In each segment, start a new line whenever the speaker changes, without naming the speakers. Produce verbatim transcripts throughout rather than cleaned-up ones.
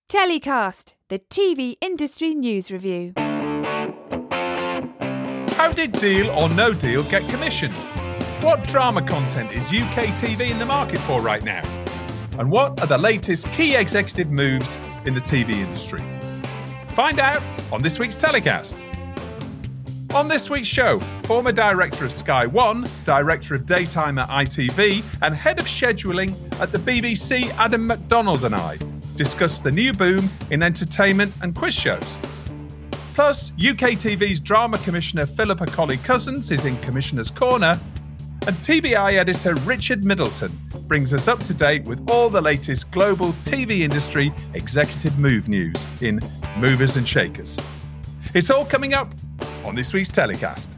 Telecast, the T V industry news review.
How did Deal or No Deal get commissioned? What drama content is U K T V in the market for right now? And what are the latest key executive moves in the T V industry? Find out on this week's Telecast. On this week's show, former director of Sky One, director of daytime at I T V, and head of scheduling at the B B C, Adam McDonald and I discuss the new boom in entertainment and quiz shows. Plus, U K T V's drama commissioner Philippa Colley-Cousins is in Commissioner's Corner, and T B I editor Richard Middleton brings us up to date with all the latest global T V industry executive move news in Movers and Shakers. It's all coming up on this week's Telecast.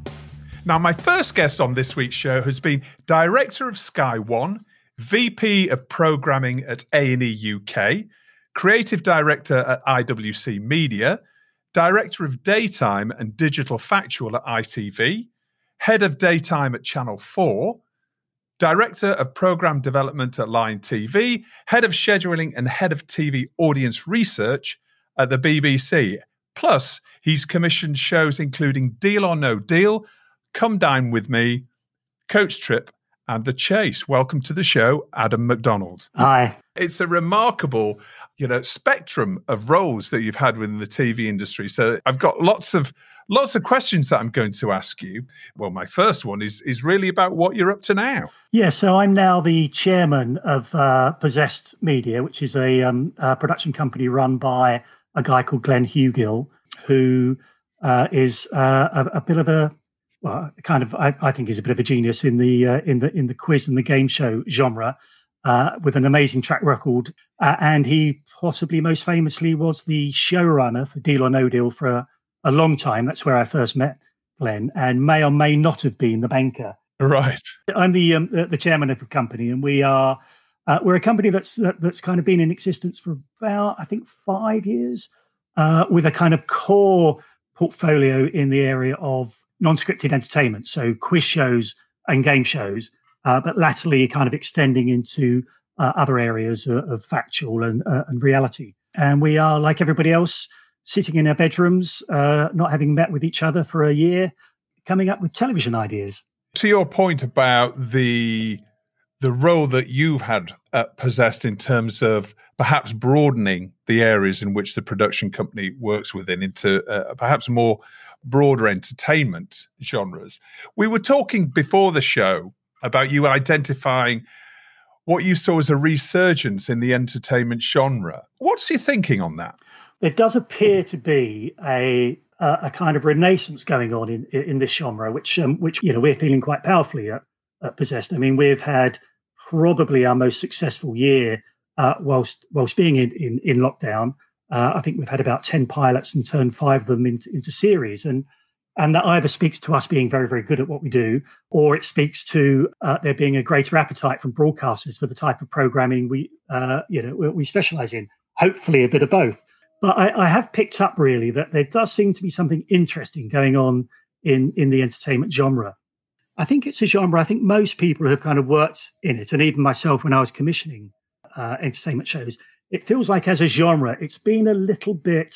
Now, my first guest on this week's show has been director of Sky One, V P of Programming at A and E U K, creative director at I W C Media, director of daytime and digital factual at I T V, head of daytime at Channel four, director of programme development at Line T V, head of scheduling and head of T V audience research at the B B C. Plus, he's commissioned shows including Deal or No Deal, Come Dine With Me, Coach Trip, and The Chase. Welcome to the show, Adam McDonald.
Hi.
It's a remarkable, you know, spectrum of roles that you've had within the T V industry. So I've got lots of lots of questions that I'm going to ask you. Well, my first one is is really about what you're up to now.
Yeah, so I'm now the chairman of uh, Possessed Media, which is a, um, a production company run by a guy called Glenn Hugill, who uh, is uh, a, a bit of a well, kind of I, I think he's a bit of a genius in the uh, in the in the quiz and the game show genre, uh, with an amazing track record. Uh, and he possibly most famously was the showrunner for Deal or No Deal for a, a long time. That's where I first met Glenn, and may or may not have been the banker.
Right.
I'm the um, the, the chairman of the company, and we are uh, we're a company that's that, that's kind of been in existence for about I think five years, uh, with a kind of core portfolio in the area of non-scripted entertainment, so quiz shows and game shows, uh, but latterly kind of extending into uh, other areas of, of factual and, uh, and reality. And we are, like everybody else, sitting in our bedrooms, uh, not having met with each other for a year, coming up with television ideas.
To your point about the the role that you've had uh, possessed in terms of perhaps broadening the areas in which the production company works within into uh, perhaps more broader entertainment genres. We were talking before the show about you identifying what you saw as a resurgence in the entertainment genre. What's your thinking on that?
There does appear to be a a, a kind of renaissance going on in in this genre, which um, which you know we're feeling quite powerfully at, at Possessed. I mean, we've had probably our most successful year uh, whilst whilst being in in, in lockdown. Uh, I think we've had about ten pilots and turned five of them into, into series. And and that either speaks to us being very, very good at what we do, or it speaks to uh, there being a greater appetite from broadcasters for the type of programming we, uh, you know, we, we specialize in. Hopefully a bit of both. But I, I have picked up really that there does seem to be something interesting going on in, in the entertainment genre. I think it's a genre, I think most people who have kind of worked in it, and even myself when I was commissioning uh, entertainment shows, it feels like as a genre, it's been a little bit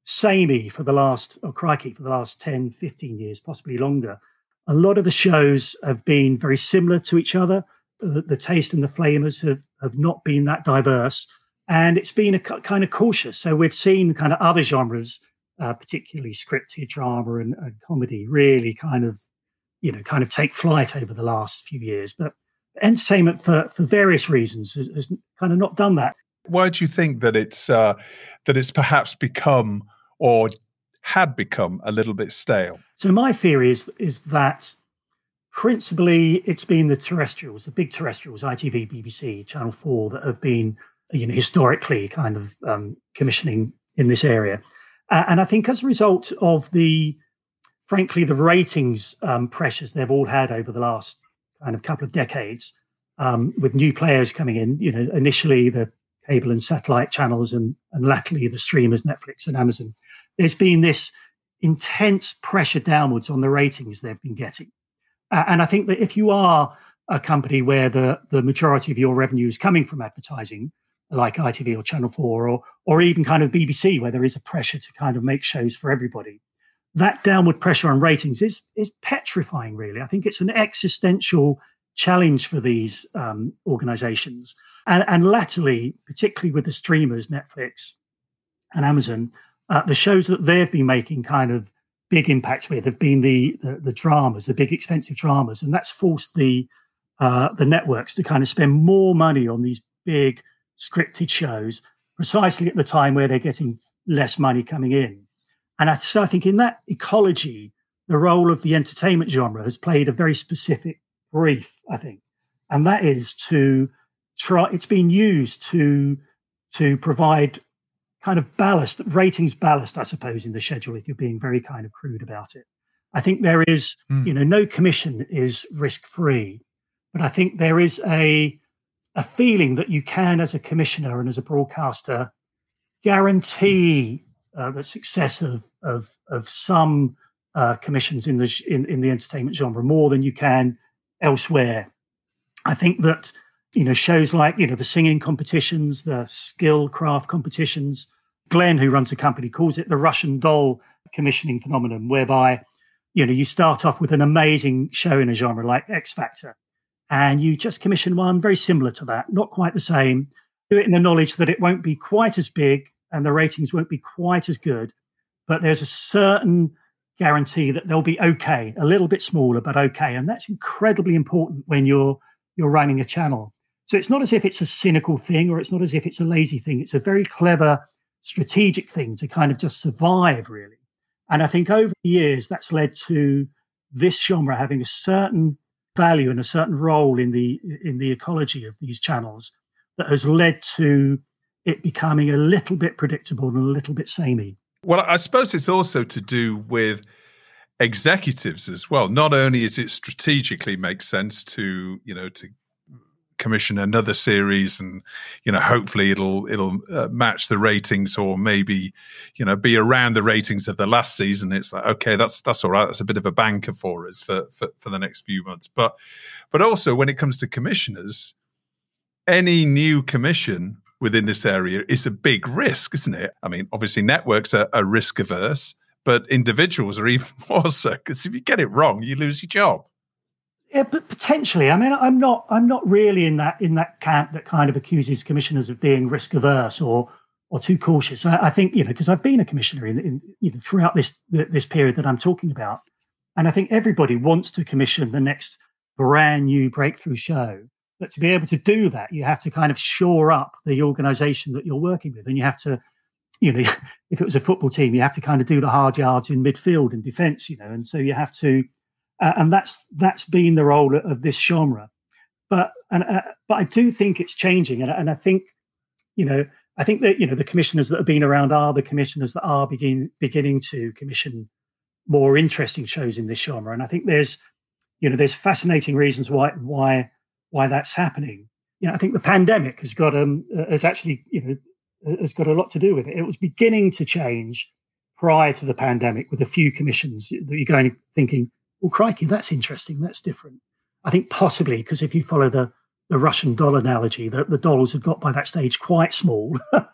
samey for the last, oh crikey, for the last ten, fifteen years, possibly longer. A lot of the shows have been very similar to each other. The, the taste and the flavors have, have not been that diverse. And it's been a kind of cautious. So we've seen kind of other genres, uh, particularly scripted drama and, and comedy, really kind of, you know, kind of take flight over the last few years. But entertainment, for, for various reasons, has, has kind of not done that.
Why do you think that it's uh, that it's perhaps become or had become a little bit stale?
So my theory is is that principally it's been the terrestrials, the big terrestrials, I T V, B B C, Channel four, that have been, you know, historically kind of um, commissioning in this area. Uh, and I think as a result of the, frankly, the ratings um, pressures they've all had over the last kind of couple of decades, um, with new players coming in, you know, initially the cable and satellite channels and, and latterly the streamers, Netflix and Amazon, there's been this intense pressure downwards on the ratings they've been getting. Uh, and I think that if you are a company where the, the majority of your revenue is coming from advertising, like I T V or Channel four, or or even kind of B B C, where there is a pressure to kind of make shows for everybody. That downward pressure on ratings is is petrifying, really. I think it's an existential challenge for these um, organizations. And, and latterly, particularly with the streamers, Netflix and Amazon, uh, the shows that they've been making kind of big impacts with have been the the, the dramas, the big expensive dramas. And that's forced the uh, the networks to kind of spend more money on these big scripted shows, precisely at the time where they're getting less money coming in. And I, so I think in that ecology, the role of the entertainment genre has played a very specific brief, I think. And that is to try, it's been used to, to provide kind of ballast, ratings ballast, I suppose, in the schedule, if you're being very kind of crude about it. I think there is, mm. you know, no commission is risk-free, but I think there is a, a feeling that you can, as a commissioner and as a broadcaster, guarantee uh, the success of of of some uh, commissions in the in, in the entertainment genre more than you can elsewhere. I think that, you know, shows like, you know, the singing competitions, the skill craft competitions, Glenn, who runs the company, calls it the Russian doll commissioning phenomenon, whereby, you know, you start off with an amazing show in a genre like X Factor, and you just commission one very similar to that, not quite the same, do it in the knowledge that it won't be quite as big and the ratings won't be quite as good, but there's a certain guarantee that they'll be okay, a little bit smaller, but okay. And that's incredibly important when you're you're running a channel. So it's not as if it's a cynical thing, or it's not as if it's a lazy thing. It's a very clever, strategic thing to kind of just survive, really. And I think over the years, that's led to this genre having a certain value and a certain role in the in the ecology of these channels that has led to it becoming a little bit predictable and a little bit samey.
Well, I suppose it's also to do with executives as well. Not only is it strategically makes sense to, you know, to commission another series and, you know, hopefully it'll it'll uh, match the ratings, or maybe, you know, be around the ratings of the last season. It's like, okay, that's that's all right. That's a bit of a banker for us for for, for the next few months. But but also when it comes to commissioners, any new commission within this area is a big risk, isn't it? I mean, obviously networks are, are risk averse, but individuals are even more so, because if you get it wrong, you lose your job.
Yeah, but potentially. I mean, I'm not. I'm not really in that in that camp that kind of accuses commissioners of being risk averse or or too cautious. I, I think, you know, because I've been a commissioner in, in you know throughout this this period that I'm talking about, and I think everybody wants to commission the next brand new breakthrough show. But to be able to do that, you have to kind of shore up the organisation that you're working with, and you have to, you know, if it was a football team, you have to kind of do the hard yards in midfield and defence, you know, and so you have to. Uh, and that's that's been the role of this genre, but and uh, but I do think it's changing, and, and I think, you know, I think that, you know, the commissioners that have been around are the commissioners that are begin beginning to commission more interesting shows in this genre, and I think there's, you know, there's fascinating reasons why why why that's happening. You know, I think the pandemic has got um has actually, you know, has got a lot to do with it. It was beginning to change prior to the pandemic with a few commissions that you're going thinking, well, crikey, that's interesting. That's different. I think possibly because if you follow the, the Russian doll analogy, the, the dolls had got by that stage quite small.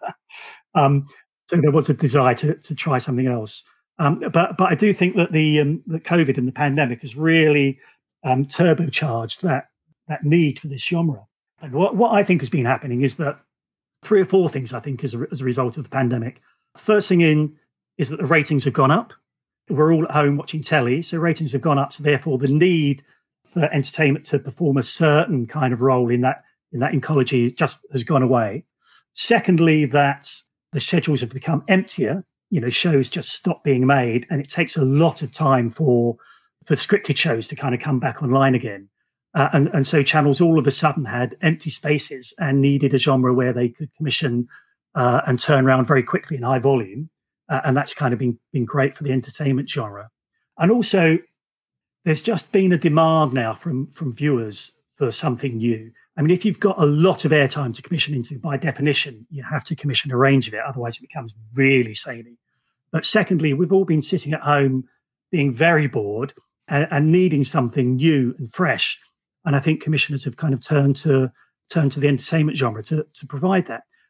um, so there was a desire to, to try something else. Um, but but I do think that the um, the COVID and the pandemic has really um, turbocharged that that need for this genre. And what, what I think has been happening is that three or four things, I think, as a, as a result of the pandemic. The first thing in is that the ratings have gone up. We're all at home watching telly, so ratings have gone up. So therefore, the need for entertainment to perform a certain kind of role in that in that ecology just has gone away. Secondly, that the schedules have become emptier. You know, shows just stop being made, and it takes a lot of time for for scripted shows to kind of come back online again. Uh, and, and so channels all of a sudden had empty spaces and needed a genre where they could commission uh, and turn around very quickly in high volume. Uh, and that's kind of been, been great for the entertainment genre. And also, there's just been a demand now from, from viewers for something new. I mean, if you've got a lot of airtime to commission into, by definition, you have to commission a range of it. Otherwise, it becomes really samey. But secondly, we've all been sitting at home being very bored and, and needing something new and fresh. And I think commissioners have kind of turned to turn to the entertainment genre to, to provide that.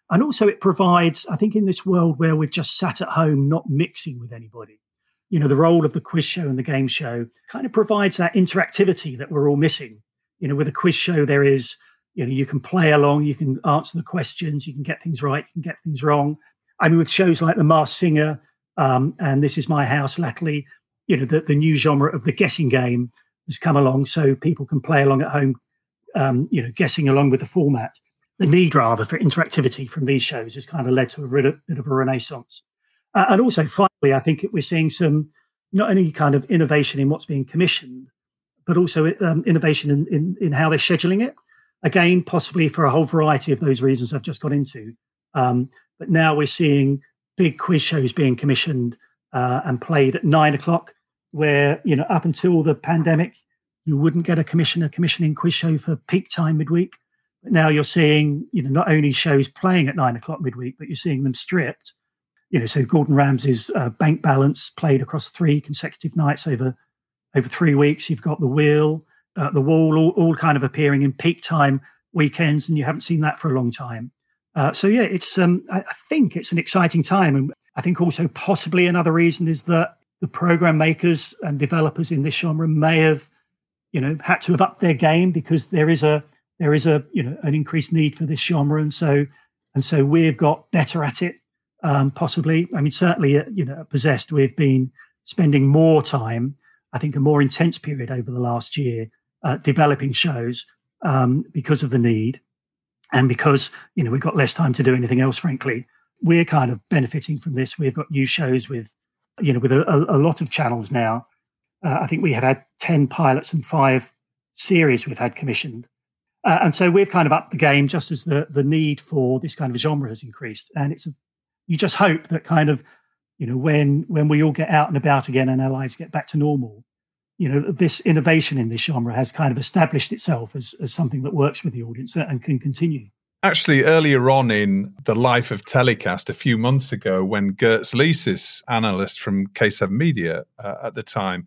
And also it provides, I think in this world where we've just sat at home, not mixing with anybody, you know, the role of the quiz show and the game show kind of provides that interactivity that we're all missing. You know, with a quiz show, there is, you know, you can play along, you can answer the questions, you can get things right, you can get things wrong. I mean, with shows like The Masked Singer um, and This Is My House, latterly, you know, the, the new genre of the guessing game has come along so people can play along at home, um, you know, guessing along with the format. The need, rather, for interactivity from these shows has kind of led to a bit of a renaissance. Uh, and also, finally, I think we're seeing some, not only kind of innovation in what's being commissioned, but also um, innovation in, in, in how they're scheduling it. Again, possibly for a whole variety of those reasons I've just got into. Um, but now we're seeing big quiz shows being commissioned uh, and played at nine o'clock, where, you know, up until the pandemic, you wouldn't get a commissioner commissioning quiz show for peak time midweek. But now you're seeing, you know, not only shows playing at nine o'clock midweek, but you're seeing them stripped. You know, so Gordon Ramsay's uh, Bank Balance played across three consecutive nights over over three weeks. You've got The Wheel, uh, The Wall, all, all kind of appearing in peak time weekends, and you haven't seen that for a long time. Uh, so yeah, it's um, I, I think it's an exciting time, and I think also possibly another reason is that the program makers and developers in this genre may have, you know, had to have upped their game because there is a there is a you know an increased need for this genre, and so and so we've got better at it. Um, possibly, I mean, certainly, uh, you know, at Possessed, we've been spending more time, I think, a more intense period over the last year, uh, developing shows um, because of the need, and because, you know, we've got less time to do anything else. Frankly, we're kind of benefiting from this. We've got new shows with, you know, with a, a, a lot of channels now. Uh, I think we have had ten pilots and five series we've had commissioned. Uh, and so we've kind of upped the game just as the the need for this kind of genre has increased. And it's a, you just hope that kind of, you know, when when we all get out and about again and our lives get back to normal, you know, this innovation in this genre has kind of established itself as, as something that works with the audience and can continue.
Actually, earlier on in the life of telecast, a few months ago, when Gertz Leasis, analyst from K seven Media uh, at the time,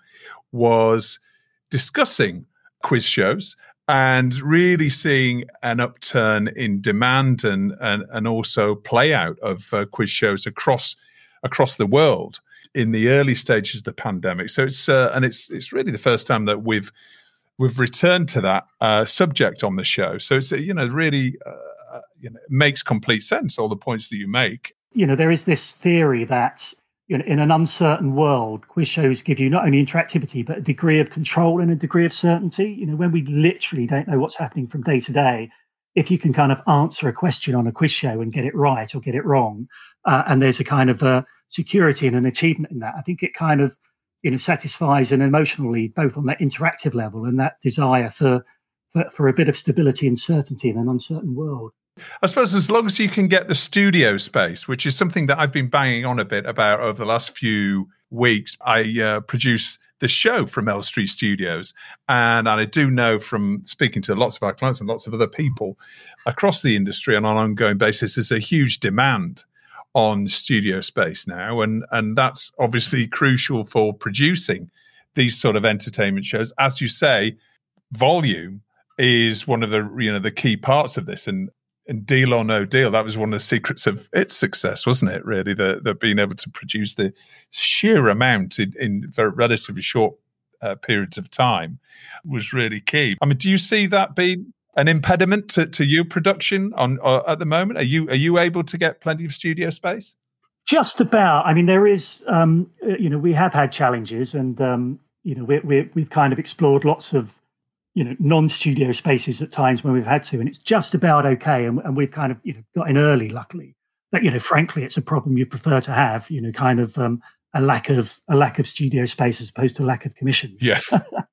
was discussing quiz shows and really seeing an upturn in demand and and, and also play out of uh, quiz shows across across the world in the early stages of the pandemic. So it's uh, and it's it's really the first time that we've we've returned to that uh, subject on the show. So it's you know really uh, you know it makes complete sense, all the points that you make.
You know, there is this theory that, you know, in an uncertain world, quiz shows give you not only interactivity, but a degree of control and a degree of certainty. You know, when we literally don't know what's happening from day to day, if you can kind of answer a question on a quiz show and get it right or get it wrong, uh, and there's a kind of a security and an achievement in that, I think it kind of, you know, satisfies an emotional need, both on that interactive level and that desire for, for, for a bit of stability and certainty in an uncertain world.
I suppose as long as you can get the studio space, which is something that I've been banging on a bit about over the last few weeks. I uh, produce the show from Elstree Studios, and, and I do know from speaking to lots of our clients and lots of other people across the industry on an ongoing basis, there's a huge demand on studio space now, and and that's obviously crucial for producing these sort of entertainment shows. As you say, volume is one of the you know the key parts of this, and And Deal or No Deal, that was one of the secrets of its success, wasn't it, really? The, the being able to produce the sheer amount in, in very relatively short uh, periods of time was really key. I mean, do you see that being an impediment to, to your production on uh, at the moment? Are you are you able to get plenty of studio space?
Just about. I mean, there is, um, you know, we have had challenges, and, um, you know, we, we, we've kind of explored lots of, you know, non-studio spaces at times when we've had to, and it's just about okay. And, and we've kind of, you know, got in early, luckily. But, you know, frankly, it's a problem you prefer to have, you know, kind of um, a lack of a lack of studio space as opposed to a lack of commissions.
Yes.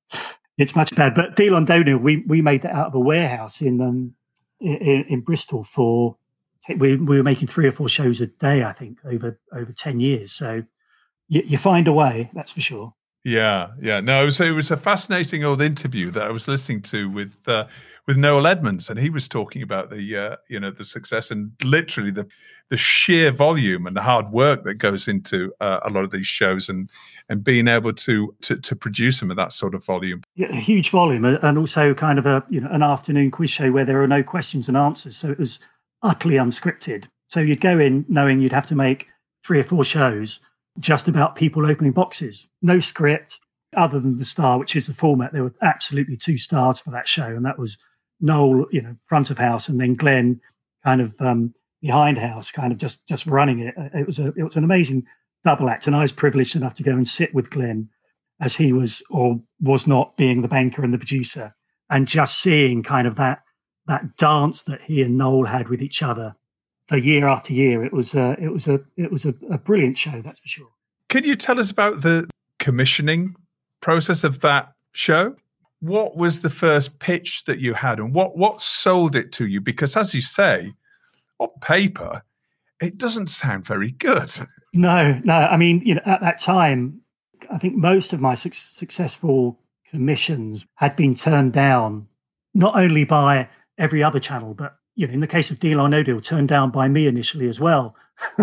It's much bad. But Deal or No Deal, we we made that out of a warehouse in um in, in Bristol for, we, we were making three or four shows a day, I think, over over ten years. So you, you find a way, that's for sure.
Yeah, yeah. No, so it was a fascinating old interview that I was listening to with uh, with Noel Edmonds, and he was talking about the uh, you know the success and literally the the sheer volume and the hard work that goes into uh, a lot of these shows, and and being able to, to to produce them at that sort of volume.
Yeah, a huge volume, and also kind of a you know an afternoon quiz show where there are no questions and answers, so it was utterly unscripted. So you'd go in knowing you'd have to make three or four shows just about people opening boxes. No script other than the star, which is the format. There were absolutely two stars for that show, and that was Noel, you know, front of house, and then Glenn kind of um, behind house, kind of just just running it. It was a it was an amazing double act, and I was privileged enough to go and sit with Glenn as he was or was not being the banker and the producer, and just seeing kind of that that dance that he and Noel had with each other for year after year. It was a it was a it was a, a brilliant show, that's for sure.
Can you tell us about the commissioning process of that show? What was the first pitch that you had, and what what sold it to you? Because as you say, on paper, it doesn't sound very good.
No, no. I mean, you know, at that time, I think most of my su- successful commissions had been turned down, not only by every other channel, but, you know, in the case of Deal or No Deal, turned down by me initially as well.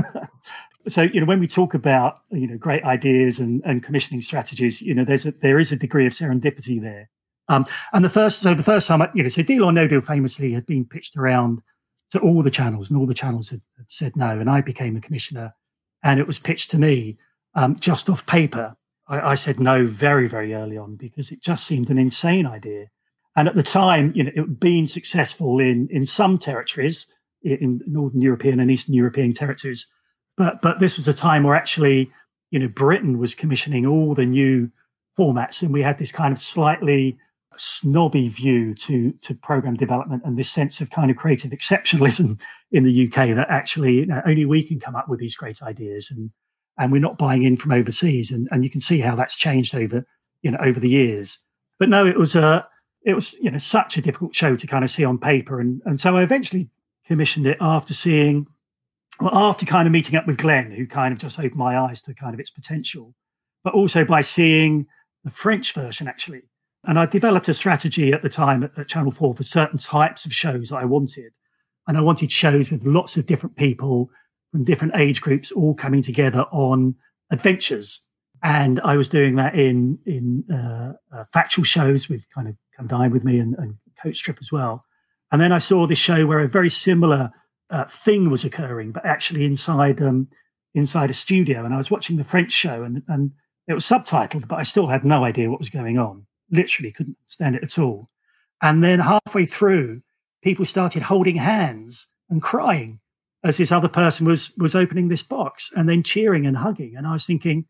So, you know, when we talk about, you know, great ideas and, and commissioning strategies, you know, there's a, there is a degree of serendipity there. Um, and the first, so the first time, I, you know, so Deal or No Deal famously had been pitched around to all the channels, and all the channels had, had said no. And I became a commissioner, and it was pitched to me um, just off paper. I, I said no very, very early on because it just seemed an insane idea. And at the time, you know, it had been successful in in some territories, in Northern European and Eastern European territories. But but this was a time where actually, you know, Britain was commissioning all the new formats, and we had this kind of slightly snobby view to to program development and this sense of kind of creative exceptionalism in the U K that actually, you know, only we can come up with these great ideas, and and we're not buying in from overseas. And and you can see how that's changed over, you know, over the years. But no, it was a it was, you know, such a difficult show to kind of see on paper. And and so I eventually commissioned it after seeing, well, after kind of meeting up with Glenn, who kind of just opened my eyes to kind of its potential, but also by seeing the French version, actually. And I developed a strategy at the time at, at Channel four for certain types of shows that I wanted. And I wanted shows with lots of different people from different age groups all coming together on adventures. And I was doing that in in uh, uh, factual shows with kind of Come Dine With Me and, and Coach Trip as well. And then I saw this show where a very similar uh, thing was occurring, but actually inside um, inside a studio. And I was watching the French show, and, and it was subtitled, but I still had no idea what was going on. Literally couldn't understand it at all. And then halfway through, people started holding hands and crying as this other person was was opening this box, and then cheering and hugging. And I was thinking,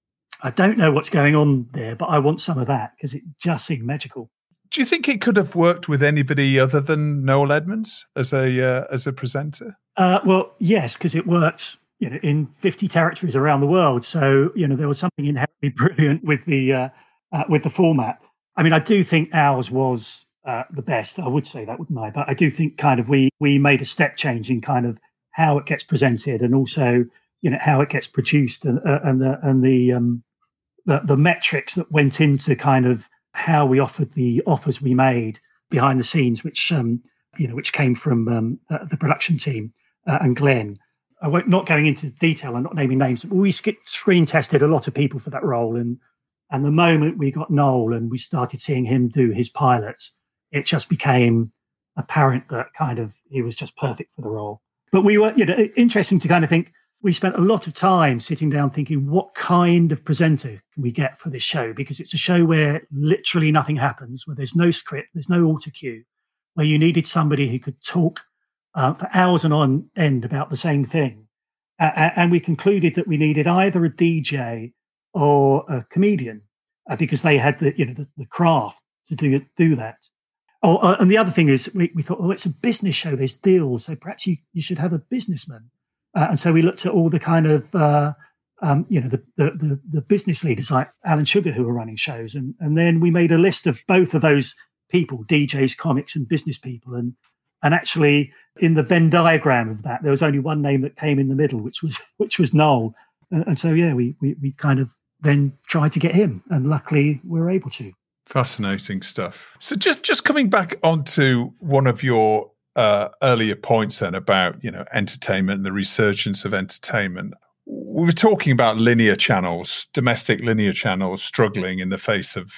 I don't know what's going on there, but I want some of that because it just seemed magical.
Do you think it could have worked with anybody other than Noel Edmonds as a uh, as a presenter?
Uh, well, yes, because it works, you know, in fifty territories around the world. So, you know, there was something inherently brilliant with the uh, uh, with the format. I mean, I do think ours was uh, the best. I would say that, wouldn't I? But I do think kind of we we made a step change in kind of how it gets presented, and also, you know, how it gets produced, and uh, and the and the, um, the the metrics that went into kind of how we offered the offers we made behind the scenes, which um, you know, which came from um, uh, the production team uh, and Glenn. I won't not going into detail and not naming names. But we sk- screen tested a lot of people for that role, and. And the moment we got Noel and we started seeing him do his pilot, it just became apparent that kind of he was just perfect for the role. But we were, you know, interesting to kind of think, we spent a lot of time sitting down thinking, what kind of presenter can we get for this show? Because it's a show where literally nothing happens, where there's no script, there's no auto cue, where you needed somebody who could talk uh, for hours and on end about the same thing. Uh, and we concluded that we needed either a D J or a comedian, uh, because they had the, you know, the, the craft to do do that. Oh, uh, and the other thing is, we, we thought, oh, it's a business show. There's deals, so perhaps you, you should have a businessman. Uh, and so we looked at all the kind of, uh, um, you know, the, the the the business leaders like Alan Sugar who were running shows, and and then we made a list of both of those people, D Js, comics, and business people, and and actually in the Venn diagram of that, there was only one name that came in the middle, which was which was Noel. And, and so yeah, we we we kind of then tried to get him, and luckily we were able to.
Fascinating stuff. So just, just coming back onto one of your uh, earlier points then about, you know, entertainment and the resurgence of entertainment. We were talking about linear channels, domestic linear channels struggling in the face of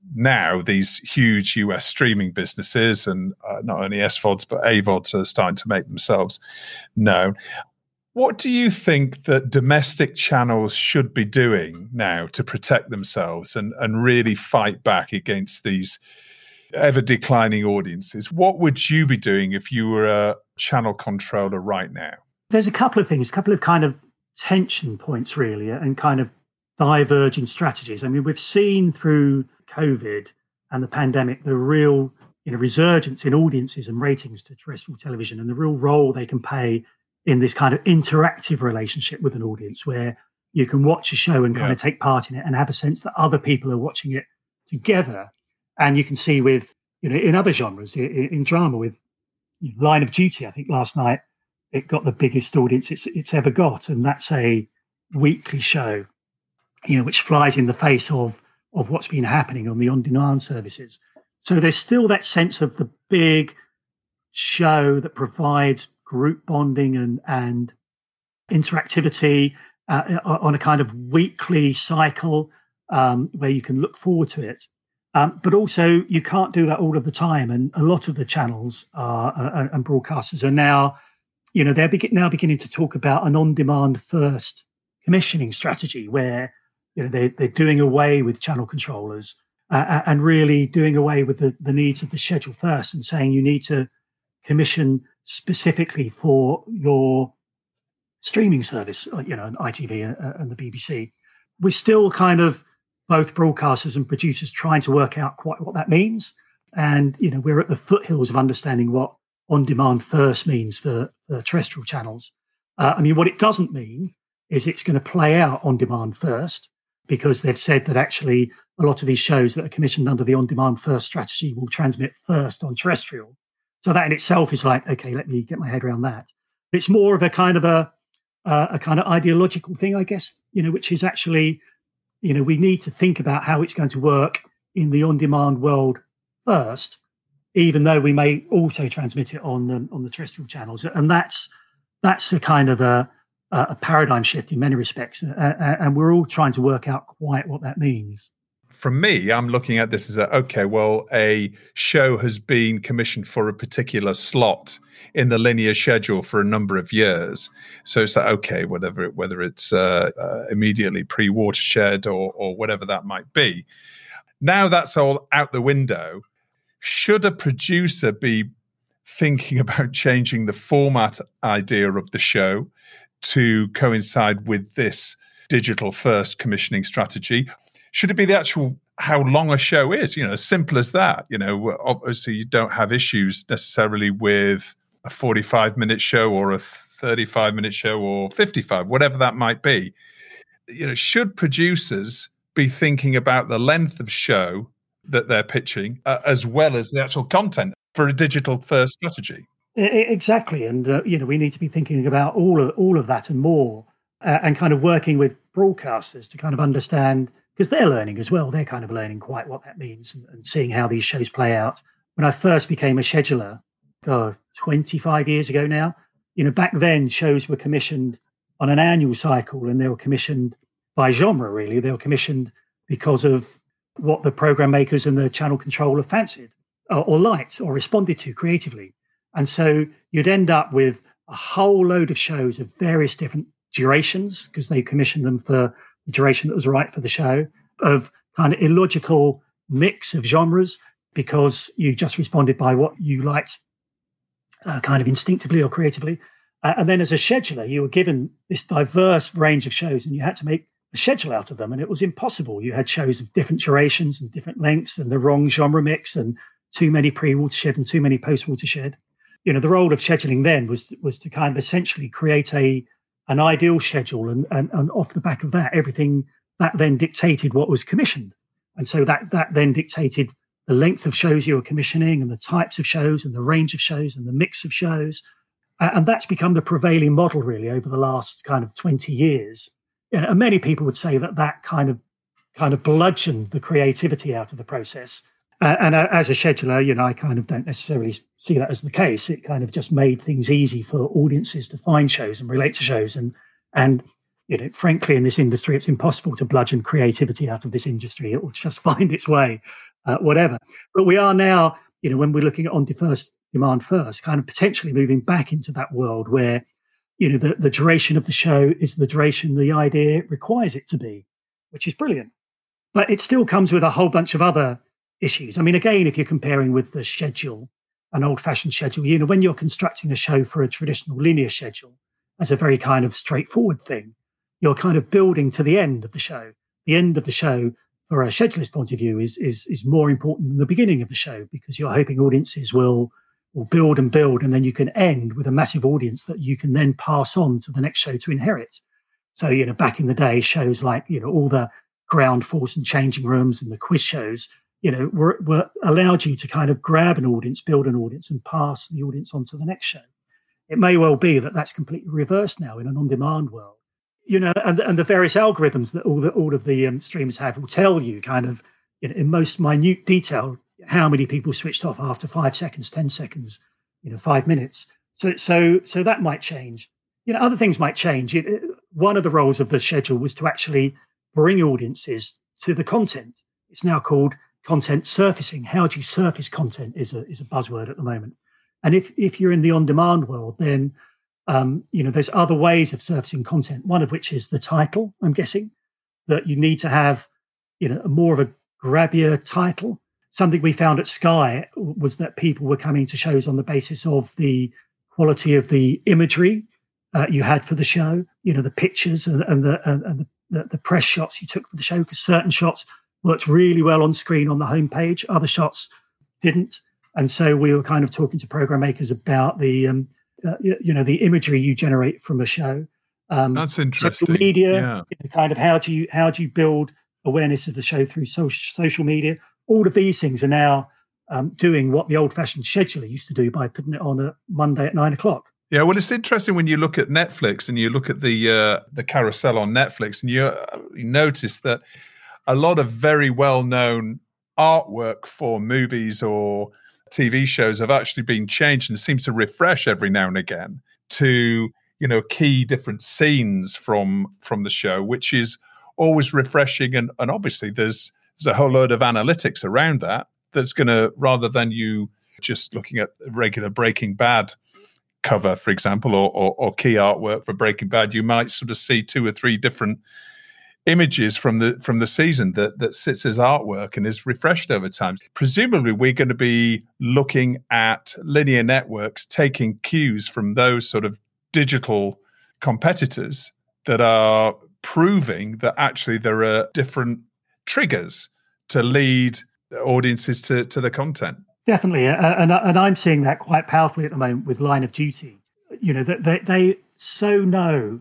now these huge U S streaming businesses, and uh, not only S V O Ds, but A V O Ds are starting to make themselves known. What do you think that domestic channels should be doing now to protect themselves and, and really fight back against these ever declining audiences? What would you be doing if you were a channel controller right now?
There's a couple of things, a couple of kind of tension points really, and kind of diverging strategies. I mean, we've seen through COVID and the pandemic the real, you know, resurgence in audiences and ratings to terrestrial television, and the real role they can play in this kind of interactive relationship with an audience, where you can watch a show and kind yeah. of take part in it and have a sense that other people are watching it together. And you can see with, you know, in other genres, in, in drama, with Line of Duty, I think last night it got the biggest audience it's it's ever got, and that's a weekly show, you know, which flies in the face of of what's been happening on the on-demand services. So there's still that sense of the big show that provides group bonding and and interactivity uh, on a kind of weekly cycle um, where you can look forward to it. Um, but also you can't do that all of the time. And a lot of the channels are, uh, and broadcasters are now, you know, they're be- now beginning to talk about an on-demand first commissioning strategy where, you know, they, they're doing away with channel controllers uh, and really doing away with the, the needs of the schedule first, and saying you need to commission specifically for your streaming service, you know, I T V and the B B C. We're still kind of both broadcasters and producers trying to work out quite what that means. And, you know, we're at the foothills of understanding what on-demand first means for, for terrestrial channels. Uh, I mean, what it doesn't mean is it's going to play out on-demand first, because they've said that actually a lot of these shows that are commissioned under the on-demand first strategy will transmit first on terrestrial. So that in itself is like, okay, let me get my head around that. But it's more of a kind of a, uh, a kind of ideological thing, I guess, you know, which is actually, you know, we need to think about how it's going to work in the on-demand world first, even though we may also transmit it on um, on the terrestrial channels. And that's that's a kind of a, a paradigm shift in many respects. Uh, and we're all trying to work out quite what that means.
For me, I'm looking at this as a, okay, well, a show has been commissioned for a particular slot in the linear schedule for a number of years. So it's like, okay, whatever, whether it's uh, uh, immediately pre-Watershed or, or whatever that might be. Now that's all out the window. Should a producer be thinking about changing the format idea of the show to coincide with this digital first commissioning strategy? Should it be the actual how long a show is? You know, as simple as that. You know, obviously you don't have issues necessarily with a forty-five minute show or a thirty-five minute show or fifty-five, whatever that might be. You know, should producers be thinking about the length of show that they're pitching uh, as well as the actual content for a digital first strategy?
Exactly. And, uh, you know, we need to be thinking about all of, all of that and more uh, and kind of working with broadcasters to kind of understand, because they're learning as well. They're kind of learning quite what that means and, and seeing how these shows play out. When I first became a scheduler, oh, twenty-five years ago now, you know, back then shows were commissioned on an annual cycle, and they were commissioned by genre, really. They were commissioned because of what the program makers and the channel controller fancied or, or liked or responded to creatively. And so you'd end up with a whole load of shows of various different durations, because they commissioned them for the duration that was right for the show, of kind of illogical mix of genres, because you just responded by what you liked uh, kind of instinctively or creatively. Uh, and then as a scheduler, you were given this diverse range of shows and you had to make a schedule out of them. And it was impossible. You had shows of different durations and different lengths and the wrong genre mix and too many pre-Watershed and too many post-Watershed. You know, the role of scheduling then was was to kind of essentially create a an ideal schedule, and, and, and off the back of that, everything that then dictated what was commissioned. And so that that then dictated the length of shows you were commissioning and the types of shows and the range of shows and the mix of shows. Uh, and that's become the prevailing model really over the last kind of twenty years. You know, and many people would say that that kind of kind of bludgeoned the creativity out of the process. Uh, and uh, as a scheduler, you know, I kind of don't necessarily see that as the case. It kind of just made things easy for audiences to find shows and relate to shows. And, and you know, frankly, in this industry, it's impossible to bludgeon creativity out of this industry. It will just find its way. uh, whatever. But we are now, you know, when we're looking at on first demand first, kind of potentially moving back into that world where, you know, the, the duration of the show is the duration the idea requires it to be, which is brilliant. But it still comes with a whole bunch of other issues. I mean, again, if you're comparing with the schedule, an old-fashioned schedule, you know, when you're constructing a show for a traditional linear schedule as a very kind of straightforward thing, you're kind of building to the end of the show. The end of the show, for a schedulist point of view, is is is more important than the beginning of the show, because you're hoping audiences will will build and build, and then you can end with a massive audience that you can then pass on to the next show to inherit. So, you know, back in the day, shows like, you know, all the ground force and changing rooms and the quiz shows, you know, were, were allowed you to kind of grab an audience, build an audience, and pass the audience on to the next show. It may well be that that's completely reversed now in an on-demand world. You know, and, and the various algorithms that all the, all of the um, streamers have will tell you kind of, you know, in most minute detail how many people switched off after five seconds, ten seconds, you know, five minutes. So, so, so that might change. You know, other things might change. It, one of the roles of the schedule was to actually bring audiences to the content. It's now called content surfacing. How do you surface content is a is a buzzword at the moment. And if if you're in the on-demand world, then um, you know, there's other ways of surfacing content. One of which is the title. I'm guessing that you need to have, you know, more of a grabbier title. Something we found at Sky was that people were coming to shows on the basis of the quality of the imagery uh, you had for the show. You know, the pictures and, and the and, and the, the, the press shots you took for the show, because certain shots worked really well on screen on the homepage, other shots didn't. And so we were kind of talking to program makers about the, um, uh, you, you know, the imagery you generate from a show. Um,
That's interesting.
Social media,
yeah.
you know, kind of how do you how do you build awareness of the show through social social media? All of these things are now um, doing what the old-fashioned scheduler used to do by putting it on a Monday at nine o'clock.
Yeah, well, it's interesting when you look at Netflix and you look at the uh, the carousel on Netflix, and you, uh, you notice that a lot of very well-known artwork for movies or T V shows have actually been changed and seems to refresh every now and again to, you know, key different scenes from from the show, which is always refreshing. And, and obviously there's, there's a whole load of analytics around that that's going to, rather than you just looking at regular Breaking Bad cover, for example, or, or, or key artwork for Breaking Bad, you might sort of see two or three different images from the from the season that that sits as artwork and is refreshed over time. Presumably, we're going to be looking at linear networks taking cues from those sort of digital competitors that are proving that actually there are different triggers to lead audiences to, to the content.
Definitely, uh, and and I'm seeing that quite powerfully at the moment with Line of Duty. You know, that they, they so know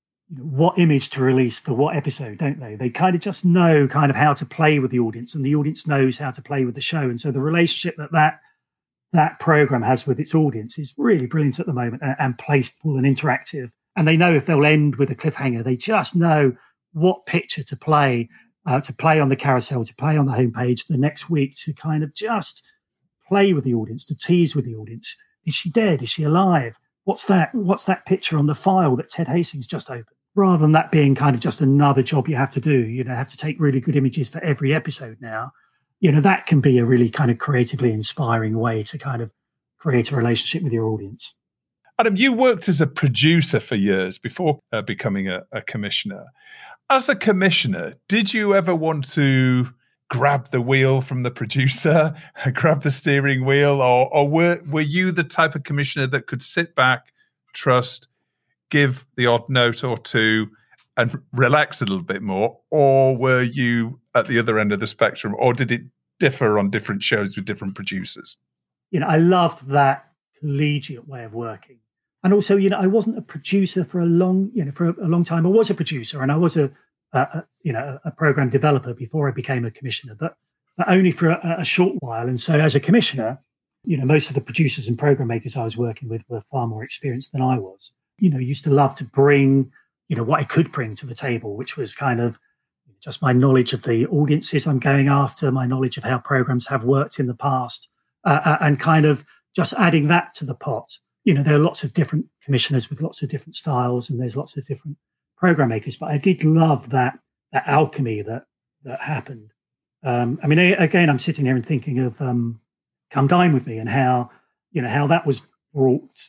what image to release for what episode, don't they? They kind of just know kind of how to play with the audience, and the audience knows how to play with the show. And so the relationship that that, that program has with its audience is really brilliant at the moment, and, and playful and interactive. And they know if they'll end with a cliffhanger, they just know what picture to play, uh, to play on the carousel, to play on the homepage the next week, to kind of just play with the audience, to tease with the audience. Is she dead? Is she alive? What's that? What's that picture on the file that Ted Hastings just opened? Rather than that being kind of just another job you have to do, you know, have to take really good images for every episode now, you know, that can be a really kind of creatively inspiring way to kind of create a relationship with your audience.
Adam, you worked as a producer for years before uh, becoming a, a commissioner. As a commissioner, did you ever want to grab the wheel from the producer, grab the steering wheel, or, or were, were you the type of commissioner that could sit back, trust, give the odd note or two and relax a little bit more? Or were you at the other end of the spectrum, or did it differ on different shows with different producers?
You know, I loved that collegiate way of working. And also, you know, I wasn't a producer for a long, you know, for a, a long time. I was a producer and I was a, a, a you know, a program developer before I became a commissioner, but, but only for a, a short while. And so as a commissioner, you know, most of the producers and program makers I was working with were far more experienced than I was. You know, used to love to bring, you know, what I could bring to the table, which was kind of just my knowledge of the audiences I'm going after, my knowledge of how programs have worked in the past, uh, and kind of just adding that to the pot. You know, there are lots of different commissioners with lots of different styles, and there's lots of different program makers, but I did love that that alchemy that that happened Um, I mean, a- again, I'm sitting here and thinking of um, Come Dine With Me and how, you know, how that was brought,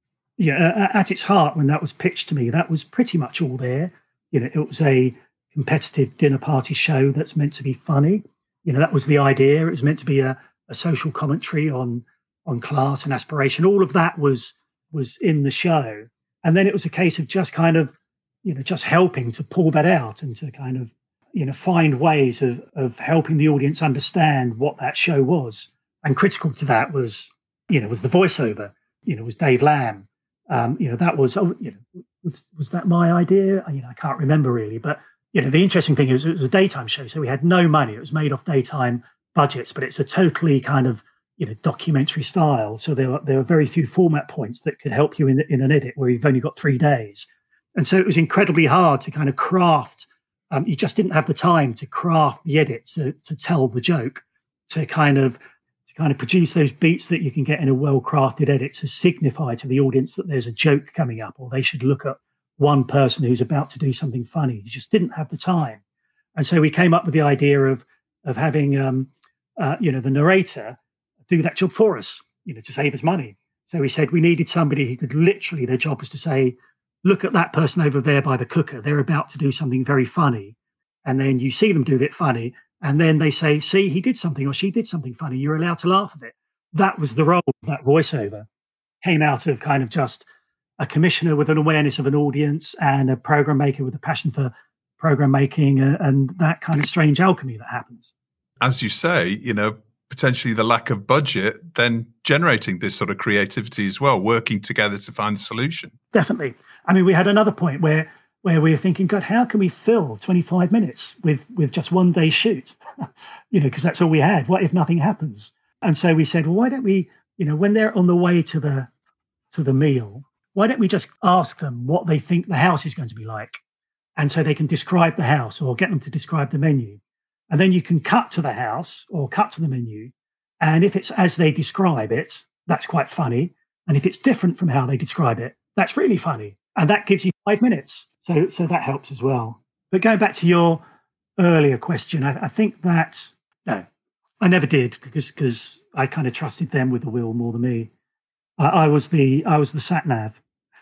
yeah, at its heart when that was pitched to me, that was pretty much all there. You know, it was a competitive dinner party show that's meant to be funny. You know, that was the idea. It was meant to be a, a social commentary on on class and aspiration. All of that was was in the show. And then it was a case of just kind of, you know, just helping to pull that out and to kind of, you know, find ways of of helping the audience understand what that show was. And critical to that was, you know, was the voiceover. You know, was Dave Lamb. Um, you know, that was, oh, you know, was, was that my idea? You know, I can't remember really. But, you know, the interesting thing is it was a daytime show. So we had no money. It was made off daytime budgets, but it's a totally kind of, you know, documentary style. So there were, there were very few format points that could help you in, in an edit where you've only got three days. And so it was incredibly hard to kind of craft. Um, you just didn't have the time to craft the edit to, to tell the joke, to kind of to kind of produce those beats that you can get in a well-crafted edit to signify to the audience that there's a joke coming up, or they should look at one person who's about to do something funny. You just didn't have the time. And so we came up with the idea of of having, um, uh, you know, the narrator do that job for us, you know, to save us money. So we said we needed somebody who could literally, their job was to say, look at that person over there by the cooker. They're about to do something very funny. And then you see them do it funny. And then they say, see, he did something or she did something funny. You're allowed to laugh at it. That was the role of that voiceover. Came out of kind of just a commissioner with an awareness of an audience and a program maker with a passion for program making and, and that kind of strange alchemy that happens.
As you say, you know, potentially the lack of budget, then generating this sort of creativity as well, working together to find a solution.
Definitely. I mean, we had another point where where we were thinking, God, how can we fill twenty-five minutes with, with just one day shoot? you know, because that's all we had. What if nothing happens? And so we said, well, why don't we, you know, when they're on the way to the to the meal, why don't we just ask them what they think the house is going to be like? And so they can describe the house or get them to describe the menu. And then you can cut to the house or cut to the menu. And if it's as they describe it, that's quite funny. And if it's different from how they describe it, that's really funny. And that gives you five minutes. So so that helps as well. But going back to your earlier question, I, I think that, no, I never did because because I kind of trusted them with the wheel more than me. I, I was the I was the sat nav.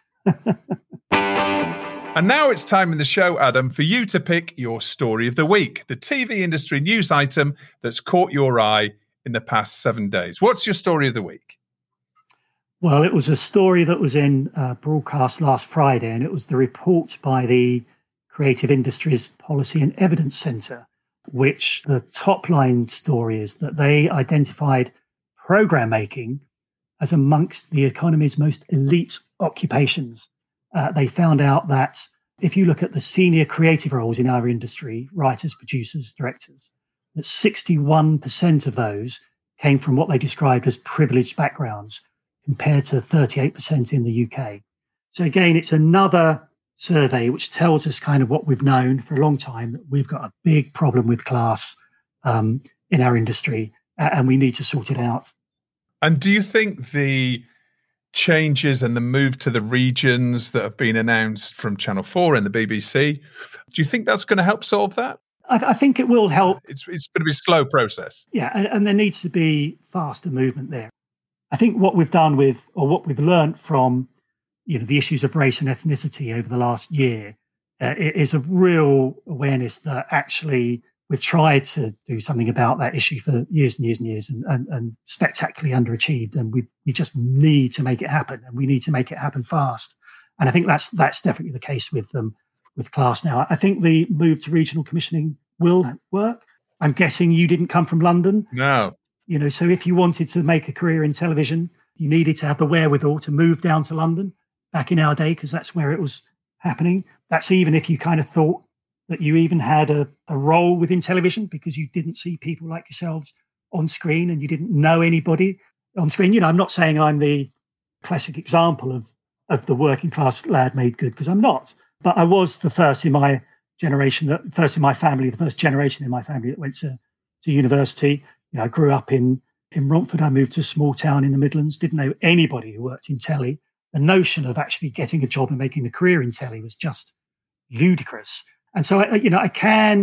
And now it's time in the show, Adam, for you to pick your story of the week, the T V industry news item that's caught your eye in the past seven days. What's your story of the week?
Well, it was a story that was in uh, broadcast last Friday, and it was the report by the Creative Industries Policy and Evidence Centre, which the top line story is that they identified program making as amongst the economy's most elite occupations. Uh, they found out that if you look at the senior creative roles in our industry, writers, producers, directors, that sixty-one percent of those came from what they described as privileged backgrounds, compared to thirty-eight percent in the U K. So again, it's another survey which tells us kind of what we've known for a long time, that we've got a big problem with class um, in our industry, uh, and we need to sort it out.
And do you think the changes and the move to the regions that have been announced from Channel four and the B B C, do you think that's going to help solve that?
I, th- I think it will help.
It's, it's going to be a slow process.
Yeah, and, and there needs to be faster movement there. I think what we've done with, or what we've learned from, you know, the issues of race and ethnicity over the last year uh, is a real awareness that actually we've tried to do something about that issue for years and years and years and, and, and spectacularly underachieved. And we we just need to make it happen, and we need to make it happen fast. And I think that's that's definitely the case with them um, with class now. I think the move to regional commissioning will work. I'm guessing you didn't come from London.
No.
You know, so if you wanted to make a career in television, you needed to have the wherewithal to move down to London back in our day, because that's where it was happening. That's even if you kind of thought that you even had a, a role within television, because you didn't see people like yourselves on screen and you didn't know anybody on screen. You know, I'm not saying I'm the classic example of, of the working class lad made good, because I'm not. But I was the first in my generation, that first in my family, the first generation in my family that went to, to university. You know, I grew up in, in Romford. I moved to a small town in the Midlands, didn't know anybody who worked in telly. The notion of actually getting a job and making a career in telly was just ludicrous. And so, I, you know, I can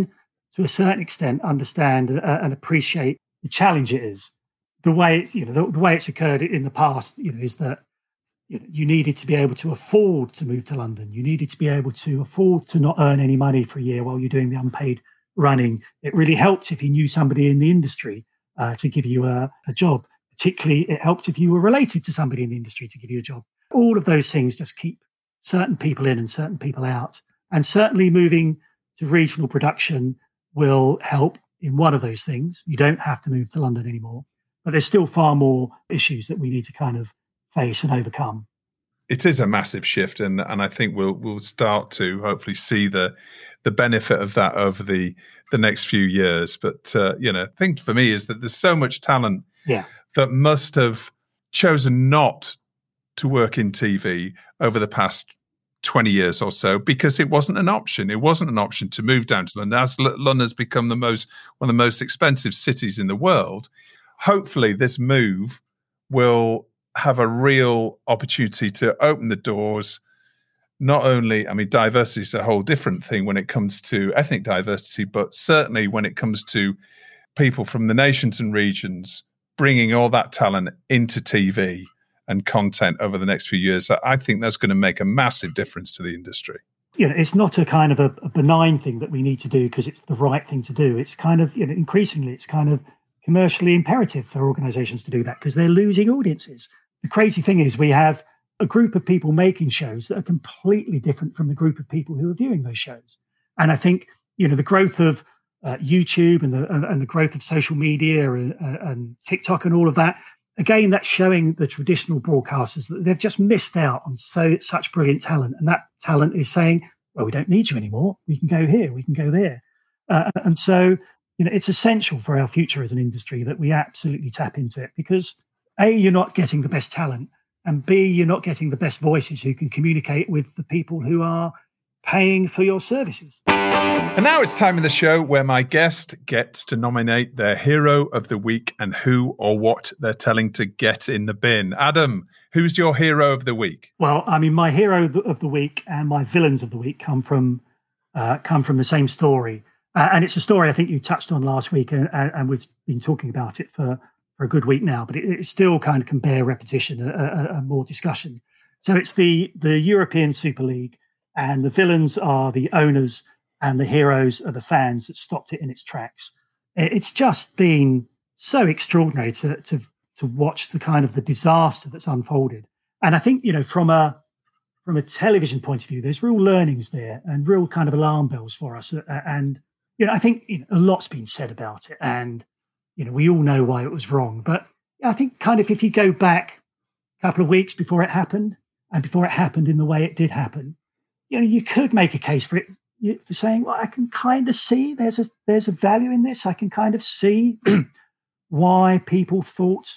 to a certain extent, understand uh, and appreciate the challenge it is. The way it's, you know, the, the way it's occurred in the past, you know, is that you know, you needed to be able to afford to move to London. You needed to be able to afford to not earn any money for a year while you're doing the unpaid running. It really helped if you knew somebody in the industry uh, to give you a, a job. Particularly, it helped if you were related to somebody in the industry to give you a job. All of those things just keep certain people in and certain people out. And certainly moving to regional production will help in one of those things. You don't have to move to London anymore. But there's still far more issues that we need to kind of face and overcome.
It is a massive shift, and and I think we'll we'll start to hopefully see the the benefit of that over the the next few years. But uh, you know, the thing for me is that there's so much talent
yeah.
that must have chosen not to work in T V over the past twenty years or so because it wasn't an option. It wasn't an option to move down to London. As L- London has become the most one of the most expensive cities in the world, hopefully this move will have a real opportunity to open the doors. Not only, I mean, diversity is a whole different thing when it comes to ethnic diversity, but certainly when it comes to people from the nations and regions, bringing all that talent into T V and content over the next few years. I think that's going to make a massive difference to the industry.
You know, it's not a kind of a, a benign thing that we need to do because it's the right thing to do. It's kind of, you know, increasingly, it's kind of commercially imperative for organizations to do that because they're losing audiences. The crazy thing is we have a group of people making shows that are completely different from the group of people who are viewing those shows. And I think, you know, the growth of uh, YouTube and the and the growth of social media and, and TikTok and all of that, again, that's showing the traditional broadcasters that they've just missed out on so such brilliant talent. And that talent is saying, well, we don't need you anymore. We can go here. We can go there. Uh, and so, you know, it's essential for our future as an industry that we absolutely tap into it because A, you're not getting the best talent, and B, you're not getting the best voices who can communicate with the people who are paying for your services.
And now it's time in the show where my guest gets to nominate their hero of the week and who or what they're telling to get in the bin. Adam, who's your hero of the week?
Well, I mean, my hero of the week and my villains of the week come from uh, come from the same story. Uh, and it's a story I think you touched on last week and, and, and we've been talking about it for, for a good week now, but it, it still kind of can bear repetition and more discussion. So it's the, the European Super League, and the villains are the owners and the heroes are the fans that stopped it in its tracks. It, it's just been so extraordinary to, to, to watch the kind of the disaster that's unfolded. And I think, you know, from a, from a television point of view, there's real learnings there and real kind of alarm bells for us. And, you know, I think you know, a lot's been said about it, and you know, we all know why it was wrong. But I think kind of if you go back a couple of weeks before it happened, and before it happened in the way it did happen, you know, you could make a case for it for saying, well, I can kind of see there's a there's a value in this. I can kind of see why people thought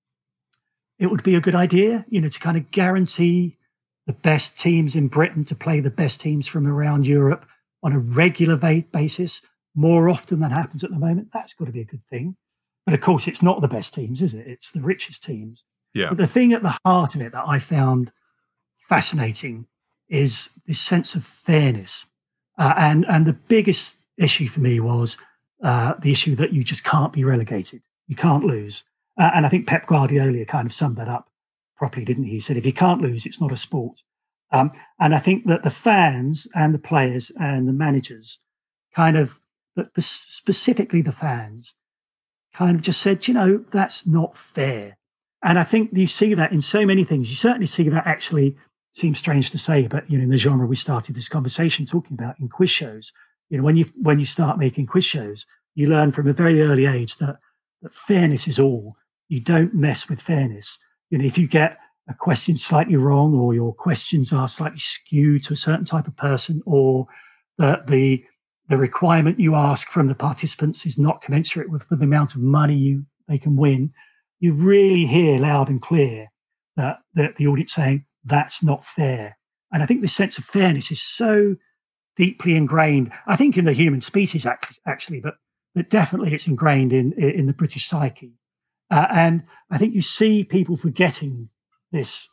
it would be a good idea, you know, to kind of guarantee the best teams in Britain to play the best teams from around Europe on a regular basis, more often than happens at the moment. That's got to be a good thing. But of course, it's not the best teams, is it? It's the richest teams.
Yeah.
But the thing at the heart of it that I found fascinating is this sense of fairness. Uh, and, and the biggest issue for me was uh, the issue that you just can't be relegated. You can't lose. Uh, and I think Pep Guardiola kind of summed that up properly, didn't he? He said, if you can't lose, it's not a sport. Um, and I think that the fans and the players and the managers kind of, but the, specifically the fans, kind of just said, you know, that's not fair. And I think you see that in so many things. You certainly see that, actually seems strange to say, but, you know, in the genre we started this conversation talking about, in quiz shows, you know, when you when you start making quiz shows, you learn from a very early age that, that fairness is all. You don't mess with fairness. You know, if you get a question slightly wrong, or your questions are slightly skewed to a certain type of person, or the the, the requirement you ask from the participants is not commensurate with, with the amount of money you they can win, you really hear loud and clear that, that the audience saying, that's not fair. And I think this sense of fairness is so deeply ingrained, I think, in the human species, actually, but, but definitely it's ingrained in, in the British psyche. Uh, and I think you see people forgetting this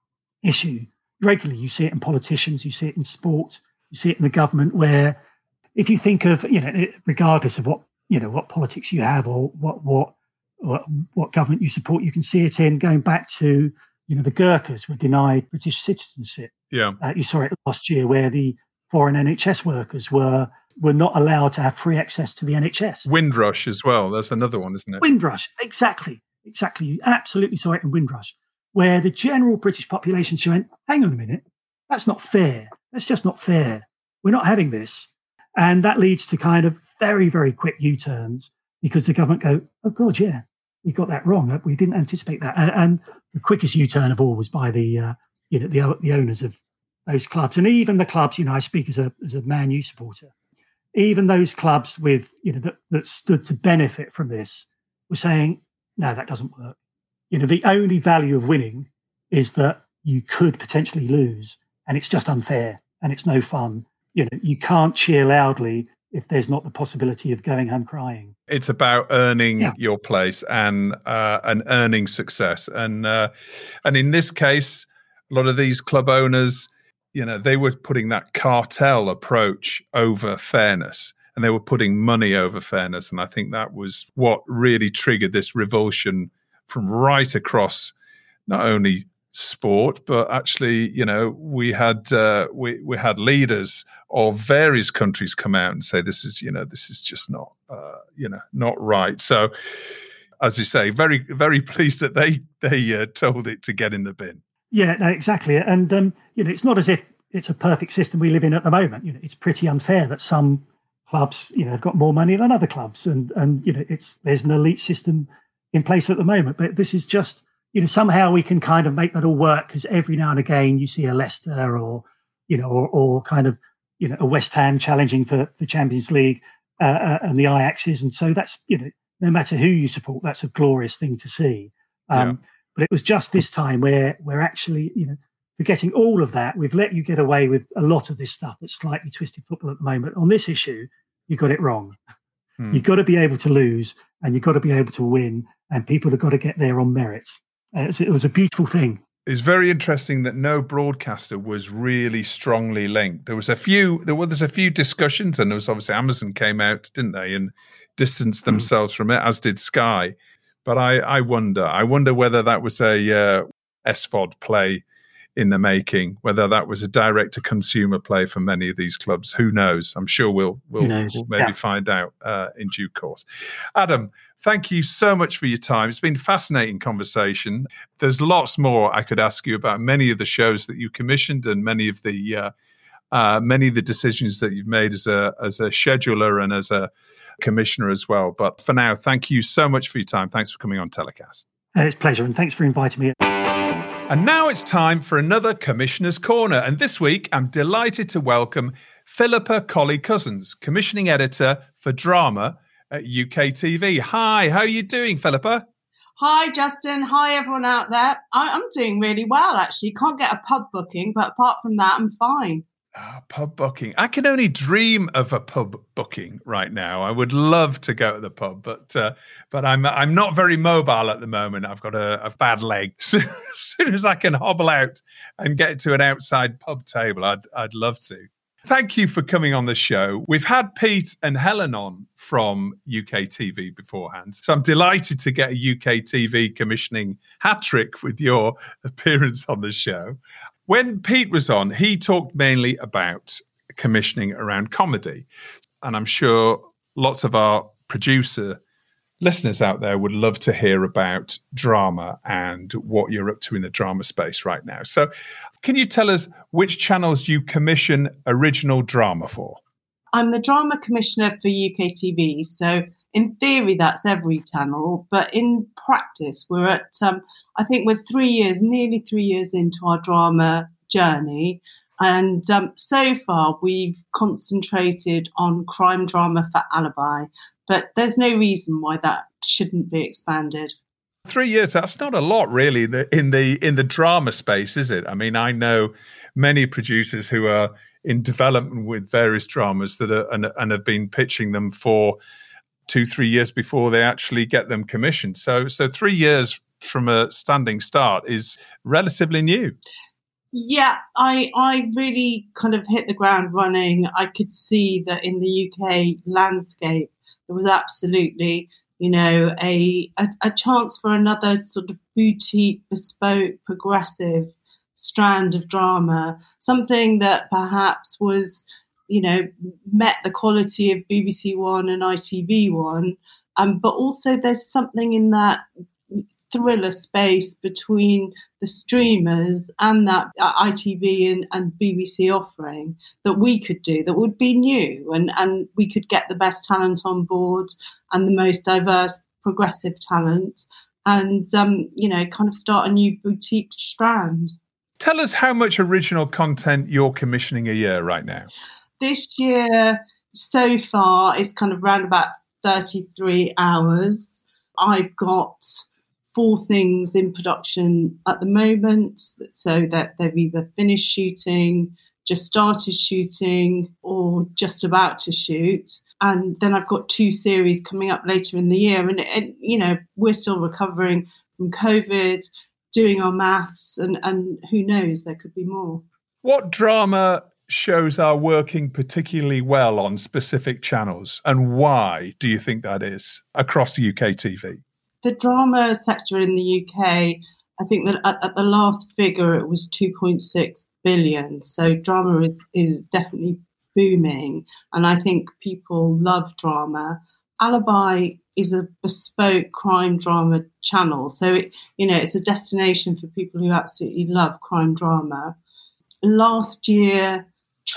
issue regularly. You see it in politicians, you see it in sport, you see it in the government, where if you think of, you know, regardless of what, you know, what politics you have or what, what, what, what government you support, you can see it in going back to, you know, the Gurkhas were denied British citizenship.
Yeah.
Uh, you saw it last year where the foreign N H S workers were were not allowed to have free access to the N H S.
Windrush as well. That's another one, isn't it?
Windrush, exactly. Exactly. You absolutely saw it in Windrush, where the general British population went, hang on a minute, that's not fair. That's just not fair. We're not having this. And that leads to kind of very, very quick U-turns because the government go, oh, God, yeah, we got that wrong. We didn't anticipate that. And, and the quickest U-turn of all was by the, uh, you know, the, the owners of those clubs. And even the clubs, you know, I speak as a, as a Man U supporter, even those clubs with, you know, that, that stood to benefit from this were saying, no, that doesn't work. You know, the only value of winning is that you could potentially lose and it's just unfair and it's no fun. You know, you can't cheer loudly if there's not the possibility of going home crying.
It's about earning
yeah.
your place and uh, and earning success. And uh, and in this case, a lot of these club owners, you know, they were putting that cartel approach over fairness. And they were putting money over fairness. And I think that was what really triggered this revulsion from right across not only sport, but actually, you know, we had uh, we we had leaders of various countries come out and say, this is, you know, this is just not, uh, you know, not right. So, as you say, very, very pleased that they they uh, told it to get in the bin.
Yeah, no, exactly. And, um, you know, it's not as if it's a perfect system we live in at the moment. You know, it's pretty unfair that some clubs, you know, have got more money than other clubs, and and you know, it's there's an elite system in place at the moment. But this is just, you know, somehow we can kind of make that all work because every now and again you see a Leicester or, you know, or, or kind of, you know, a West Ham challenging for the Champions League uh, uh, and the Ajaxes, and so that's, you know, no matter who you support, that's a glorious thing to see. Um, yeah. But it was just this time where we're actually, you know, forgetting all of that. We've let you get away with a lot of this stuff that's slightly twisted football at the moment. On this issue, you got it wrong. Hmm. You've got to be able to lose and you've got to be able to win, and people have got to get there on merit. Uh, it was a beautiful thing.
It's very interesting that no broadcaster was really strongly linked. There was a few, there was a few discussions, and there was obviously Amazon came out, didn't they, and distanced themselves hmm. from it, as did Sky. But I, I wonder, I wonder whether that was a uh, S V O D play in the making, whether that was a direct-to-consumer play for many of these clubs. Who knows? I'm sure we'll we'll, we'll maybe yeah. find out uh, in due course. Adam, thank you so much for your time. It's been a fascinating conversation. There's lots more I could ask you about many of the shows that you commissioned and many of the uh, uh, many of the decisions that you've made as a as a scheduler and as a commissioner as well. But for now, thank you so much for your time. Thanks for coming on Telecast.
It's a pleasure, and thanks for inviting me.
And now it's time for another Commissioner's Corner. And this week, I'm delighted to welcome Philippa Colley-Cousins, commissioning editor for drama at U K T V. Hi, how are you doing, Philippa?
Hi, Justin. Hi, everyone out there. I- I'm doing really well, actually. Can't get a pub booking, but apart from that, I'm fine.
Oh, pub booking. I can only dream of a pub booking right now. I would love to go to the pub, but uh, but I'm I'm not very mobile at the moment. I've got a, a bad leg. So, as soon as I can hobble out and get to an outside pub table, I'd I'd love to. Thank you for coming on the show. We've had Pete and Helen on from U K T V beforehand, so I'm delighted to get a U K T V commissioning hat trick with your appearance on the show. When Pete was on, he talked mainly about commissioning around comedy. And I'm sure lots of our producer listeners out there would love to hear about drama and what you're up to in the drama space right now. So can you tell us which channels you commission original drama for?
I'm the drama commissioner for U K T V. So in theory, that's every channel. But in practice, we're at, um, I think we're three years, nearly three years into our drama journey. And um, so far, we've concentrated on crime drama for Alibi. But there's no reason why that shouldn't be expanded.
Three years, that's not a lot, really, in the, in the in the drama space, is it? I mean, I know many producers who are in development with various dramas that are and, and have been pitching them for two, three years before they actually get them commissioned. So, so three years from a standing start is relatively new.
Yeah, I I really kind of hit the ground running. I could see that in the U K landscape, there was absolutely, you know, a, a, a chance for another sort of boutique, bespoke, progressive strand of drama, something that perhaps was, you know, met the quality of B B C One and I T V One, um, but also there's something in that thriller space between the streamers and that I T V and, and B B C offering that we could do that would be new, and, and we could get the best talent on board and the most diverse progressive talent, and um, you know, kind of start a new boutique strand.
Tell us how much original content you're commissioning a year right now.
This year so far is kind of around about thirty-three hours. I've got four things in production at the moment, so that they've either finished shooting, just started shooting, or just about to shoot. And then I've got two series coming up later in the year. And, and you know, we're still recovering from COVID, doing our maths, and, and who knows, there could be more.
What drama shows are working particularly well on specific channels, and why do you think that is across U K T V?
The drama sector in the U K, I think that at, at the last figure, it was two point six billion. So drama is, is definitely booming. And I think people love drama. Alibi is a bespoke crime drama channel. So, it, you know, it's a destination for people who absolutely love crime drama. Last year,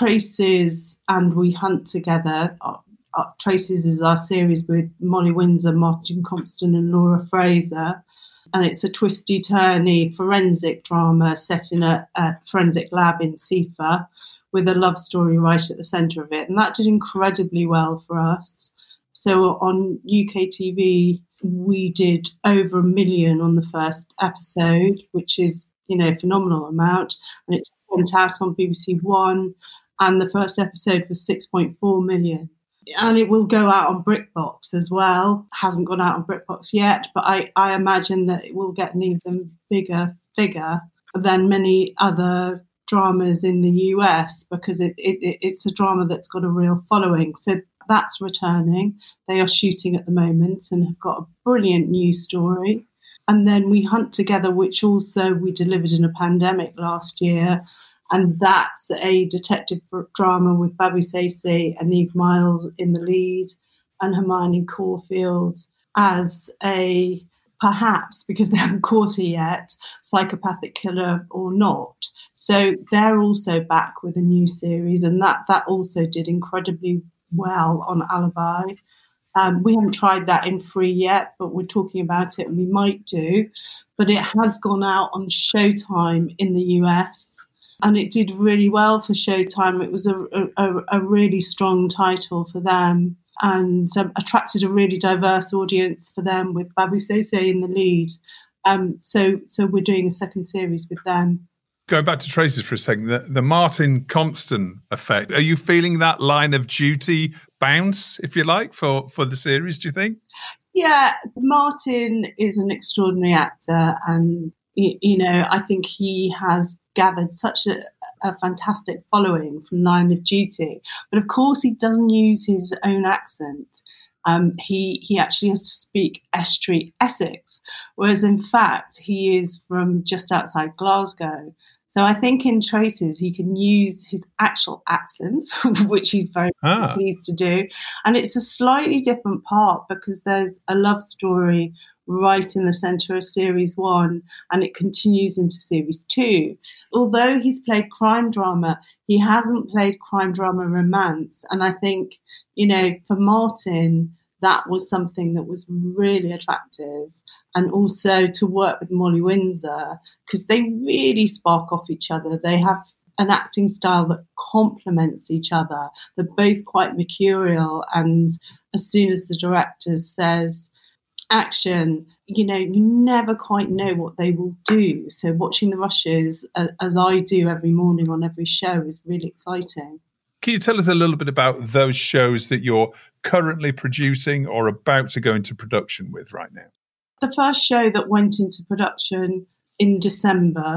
Traces and We Hunt Together, Uh, Traces is our series with Molly Windsor, Martin Compston and Laura Fraser. And it's a twisty-turny forensic drama set in a, a forensic lab in SIFA with a love story right at the centre of it. And that did incredibly well for us. So on U K T V, we did over a million on the first episode, which is, you know, a phenomenal amount. And it went out on B B C One, and the first episode was six point four million. And it will go out on BritBox as well. Hasn't gone out on BritBox yet, but I, I imagine that it will get an even bigger figure than many other dramas in the U S, because it, it it's a drama that's got a real following. So that's returning. They are shooting at the moment and have got a brilliant news story. And then We Hunt Together, which also we delivered in a pandemic last year. And that's a detective drama with Babu Sese and Eve Miles in the lead, and Hermione Caulfield as a, perhaps, because they haven't caught her yet, psychopathic killer or not. So they're also back with a new series, and that, that also did incredibly well on Alibi. Um, we haven't tried that in free yet, but we're talking about it and we might do. But it has gone out on Showtime in the U S, and it did really well for Showtime. It was a, a, a really strong title for them, and um, attracted a really diverse audience for them with Babu Sese in the lead. Um, so, so we're doing a second series with them.
Going back to Traces for a second, the, the Martin Compston effect. Are you feeling that Line of Duty bounce, if you like, for, for the series, do you think?
Yeah, Martin is an extraordinary actor, and, you, you know, I think he has gathered such a, a fantastic following from Line of Duty. But of course, he doesn't use his own accent. Um, he he actually has to speak Estuary, Essex, whereas in fact he is from just outside Glasgow. So I think in Traces he can use his actual accent, which he's very ah. pleased to do. And it's a slightly different part because there's a love story right in the centre of series one, and it continues into series two. Although he's played crime drama, he hasn't played crime drama romance. And I think, you know, for Martin, that was something that was really attractive. And also to work with Molly Windsor, because they really spark off each other. They have an acting style that complements each other. They're both quite mercurial. And as soon as the director says, action, you know, you never quite know what they will do. So watching the rushes, uh, as I do every morning on every show, is really exciting.
Can you tell us a little bit about those shows that you're currently producing or about to go into production with right now?
The first show that went into production in December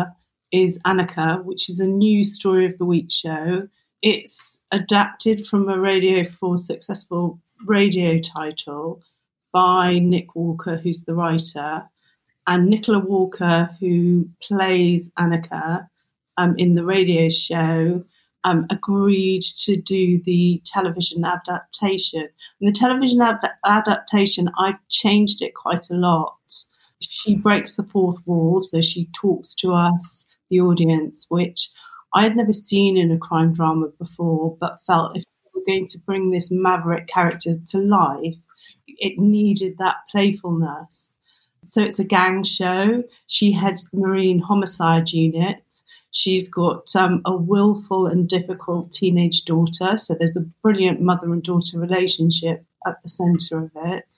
is Annika, which is a new Story of the Week show. It's adapted from a Radio four successful radio title by Nick Walker, who's the writer, and Nicola Walker, who plays Annika um, in the radio show, um, agreed to do the television adaptation. And the television ad- adaptation, I've changed it quite a lot. She breaks the fourth wall, so she talks to us, the audience, which I had never seen in a crime drama before, but felt if we were going to bring this maverick character to life, it needed that playfulness. So it's a gang show. She heads the Marine Homicide Unit. She's got um, a willful and difficult teenage daughter. So there's a brilliant mother and daughter relationship at the centre of it.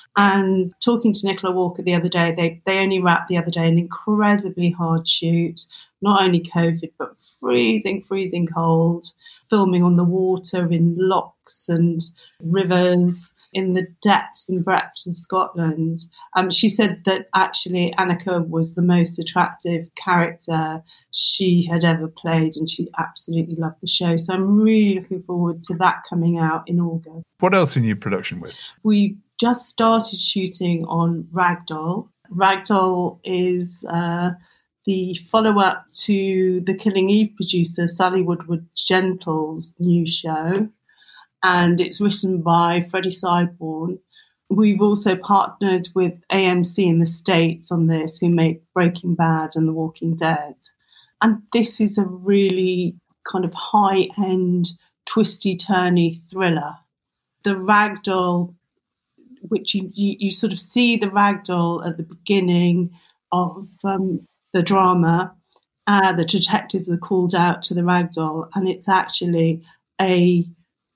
And talking to Nicola Walker the other day, they, they only wrapped the other day an incredibly hard shoot, not only COVID, but freezing, freezing cold, filming on the water in lochs and rivers in the depths and breadths of Scotland. Um, she said that actually Annika was the most attractive character she had ever played, and she absolutely loved the show. So I'm really looking forward to that coming out in August.
What else are you in production with?
We just started shooting on Ragdoll. Ragdoll is uh, the follow-up to the Killing Eve producer, Sally Woodward Gentle's new show. And it's written by Freddie Sideborn. We've also partnered with A M C in the States on this, who make Breaking Bad and The Walking Dead. And this is a really kind of high-end, twisty-turny thriller. The Ragdoll, which you, you, you sort of see the Ragdoll at the beginning of um, the drama. Uh, the detectives are called out to the Ragdoll, and it's actually a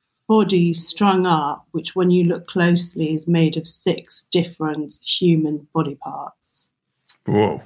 body strung up, which when you look closely is made of six different human body parts.
Whoa.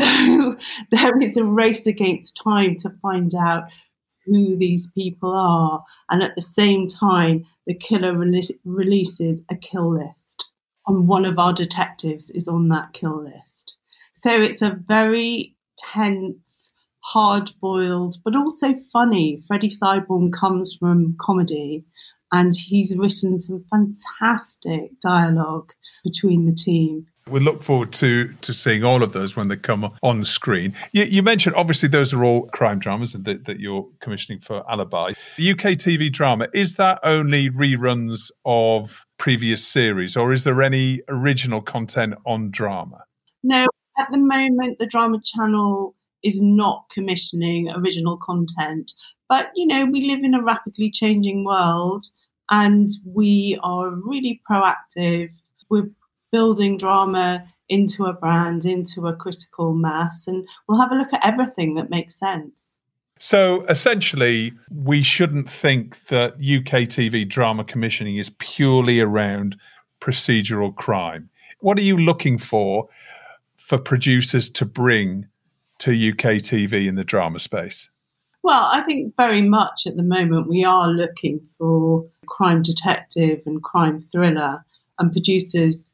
So there is a race against time to find out who these people are. And at the same time, the killer re- releases a kill list. And one of our detectives is on that kill list. So it's a very tense, hard-boiled, but also funny. Freddie Sideborn comes from comedy, and he's written some fantastic dialogue between the team.
We look forward to to seeing all of those when they come on screen. You, you mentioned, obviously, those are all crime dramas that, that you're commissioning for Alibi. The U K T V drama, is that only reruns of previous series, or is there any original content on drama?
No, at the moment, the Drama Channel is not commissioning original content. But, you know, we live in a rapidly changing world, and we are really proactive. We're building drama into a brand, into a critical mass, and we'll have a look at everything that makes sense.
So essentially, we shouldn't think that U K T V drama commissioning is purely around procedural crime. What are you looking for for producers to bring to U K T V in the drama space?
Well, I think very much at the moment we are looking for crime detective and crime thriller, and producers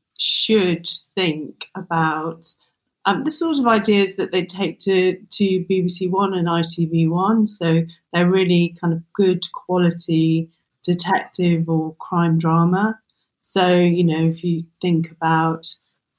should think about um, the sort of ideas that they take to, to B B C One and I T V One. So they're really kind of good quality detective or crime drama. So, you know, if you think about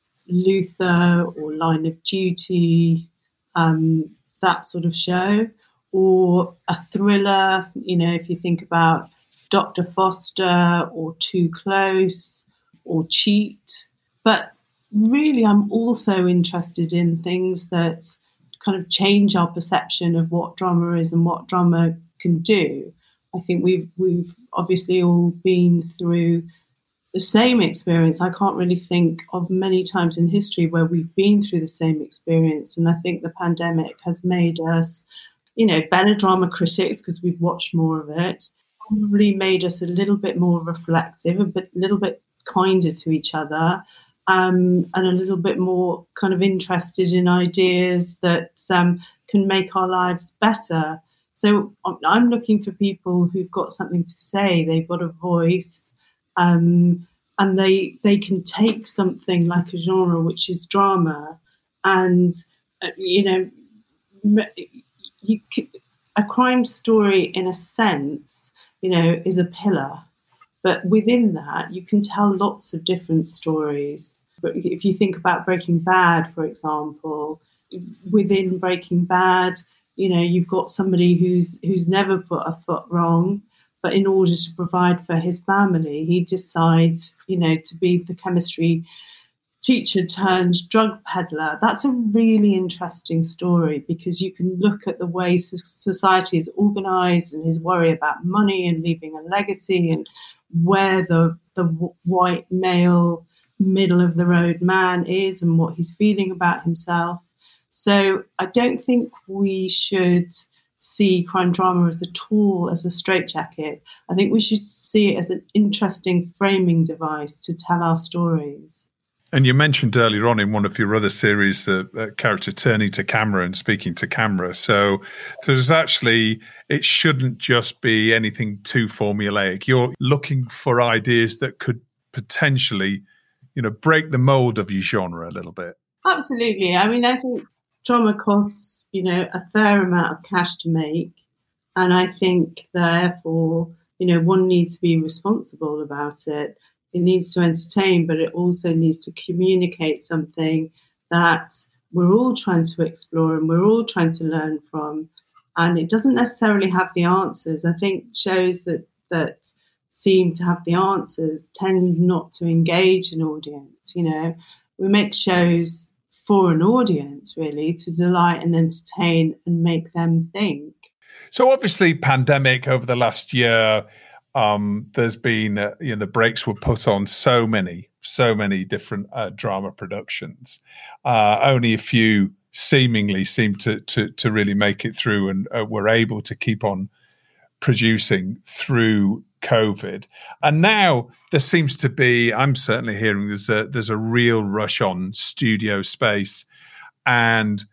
Luther or Line of Duty, um, that sort of show, or a thriller, you know, if you think about Doctor Foster or Too Close or Cheat. But really, I'm also interested in things that kind of change our perception of what drama is and what drama can do. I think we've we've obviously all been through the same experience. I can't really think of many times in history where we've been through the same experience. And I think the pandemic has made us, you know, better drama critics because we've watched more of it, probably made us a little bit more reflective, a bit, little bit kinder to each other, um, and a little bit more kind of interested in ideas that um, can make our lives better. So I'm looking for people who've got something to say, they've got a voice, um, and they they can take something like a genre, which is drama, and, uh, you know, you could, a crime story, in a sense, you know, is a pillar. But within that, you can tell lots of different stories. But if you think about Breaking Bad, for example, within Breaking Bad, you know, you've got somebody who's who's never put a foot wrong, but in order to provide for his family, he decides, you know, to be the chemistry teacher turned drug peddler. That's a really interesting story, because you can look at the way society is organised and his worry about money and leaving a legacy, and where the the white male middle of the road man is and what he's feeling about himself. So I don't think we should see crime drama as a tool, as a straitjacket. I think we should see it as an interesting framing device to tell our stories.
And you mentioned earlier on in one of your other series the uh, character turning to camera and speaking to camera. So there's actually, it shouldn't just be anything too formulaic. You're looking for ideas that could potentially, you know, break the mold of your genre a little bit.
Absolutely. I mean, I think drama costs, you know, a fair amount of cash to make. And I think, therefore, you know, one needs to be responsible about it. It needs to entertain, but it also needs to communicate something that we're all trying to explore and we're all trying to learn from. And it doesn't necessarily have the answers. I think shows that that seem to have the answers tend not to engage an audience. You know, we make shows for an audience, really, to delight and entertain and make them think.
So obviously, pandemic over the last year, Um, there's been, uh, you know, the brakes were put on so many, so many different uh, drama productions. Uh, only a few seemingly seem to to to really make it through and uh, were able to keep on producing through COVID. And now there seems to be, I'm certainly hearing there's a there's a real rush on studio space and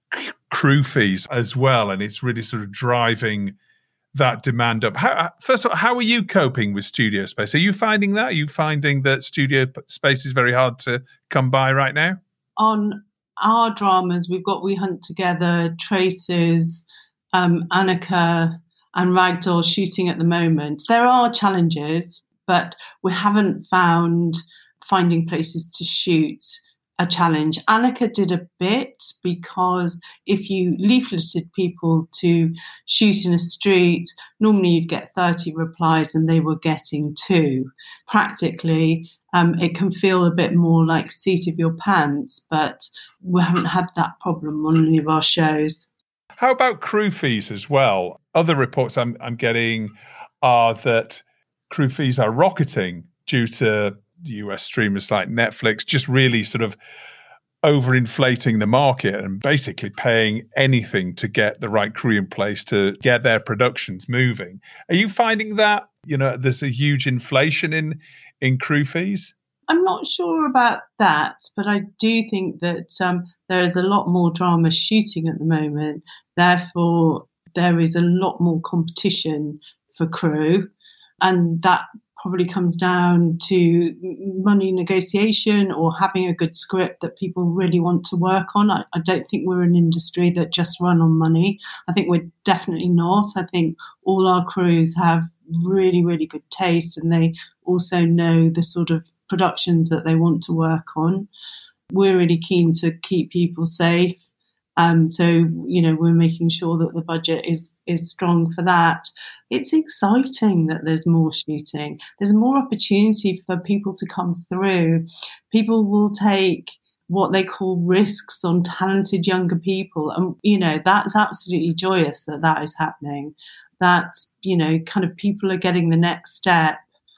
crew fees as well, and it's really sort of driving that demand up. How, first of all, how are you coping with studio space? Are you finding that? Are you finding that studio space is very hard to come by right now?
On our dramas, we've got We Hunt Together, Traces, um, Annika and Ragdoll shooting at the moment. There are challenges, but we haven't found finding places to shoot a challenge. Annika did a bit, because if you leafleted people to shoot in a street, normally you'd get thirty replies and they were getting two. Practically, um, it can feel a bit more like seat of your pants, but we haven't had that problem on any of our shows.
How about crew fees as well? Other reports I'm, I'm getting are that crew fees are rocketing due to U S streamers like Netflix just really sort of overinflating the market and basically paying anything to get the right crew in place to get their productions moving. Are you finding that, you know, there's a huge inflation in in crew fees?
I'm not sure about that, but I do think that um, there is a lot more drama shooting at the moment. Therefore, there is a lot more competition for crew, and that probably comes down to money negotiation or having a good script that people really want to work on. I, I don't think we're an industry that just run on money. I think we're definitely not. I think all our crews have really, really good taste, and they also know the sort of productions that they want to work on. We're really keen to keep people safe. Um, so, you know, we're making sure that the budget is is strong for that. It's exciting that there's more shooting. There's more opportunity for people to come through. People will take what they call risks on talented younger people. And, you know, that's absolutely joyous that that is happening. That, you know, kind of people are getting the next step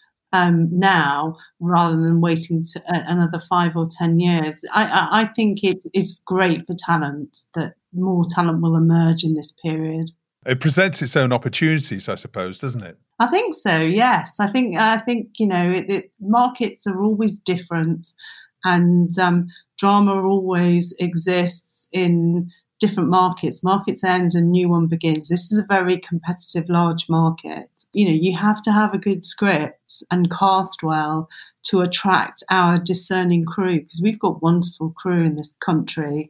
Um, now, rather than waiting to, uh, another five or ten years. I, I, I think it is great for talent, that more talent will emerge in this period.
It presents its own opportunities, I suppose, doesn't it?
I think so, yes. I think, I think you know, it, it, markets are always different, and um, drama always exists in different markets. Markets end and new one begins. This is a very competitive, large market. You know, you have to have a good script and cast well to attract our discerning crew, because we've got wonderful crew in this country.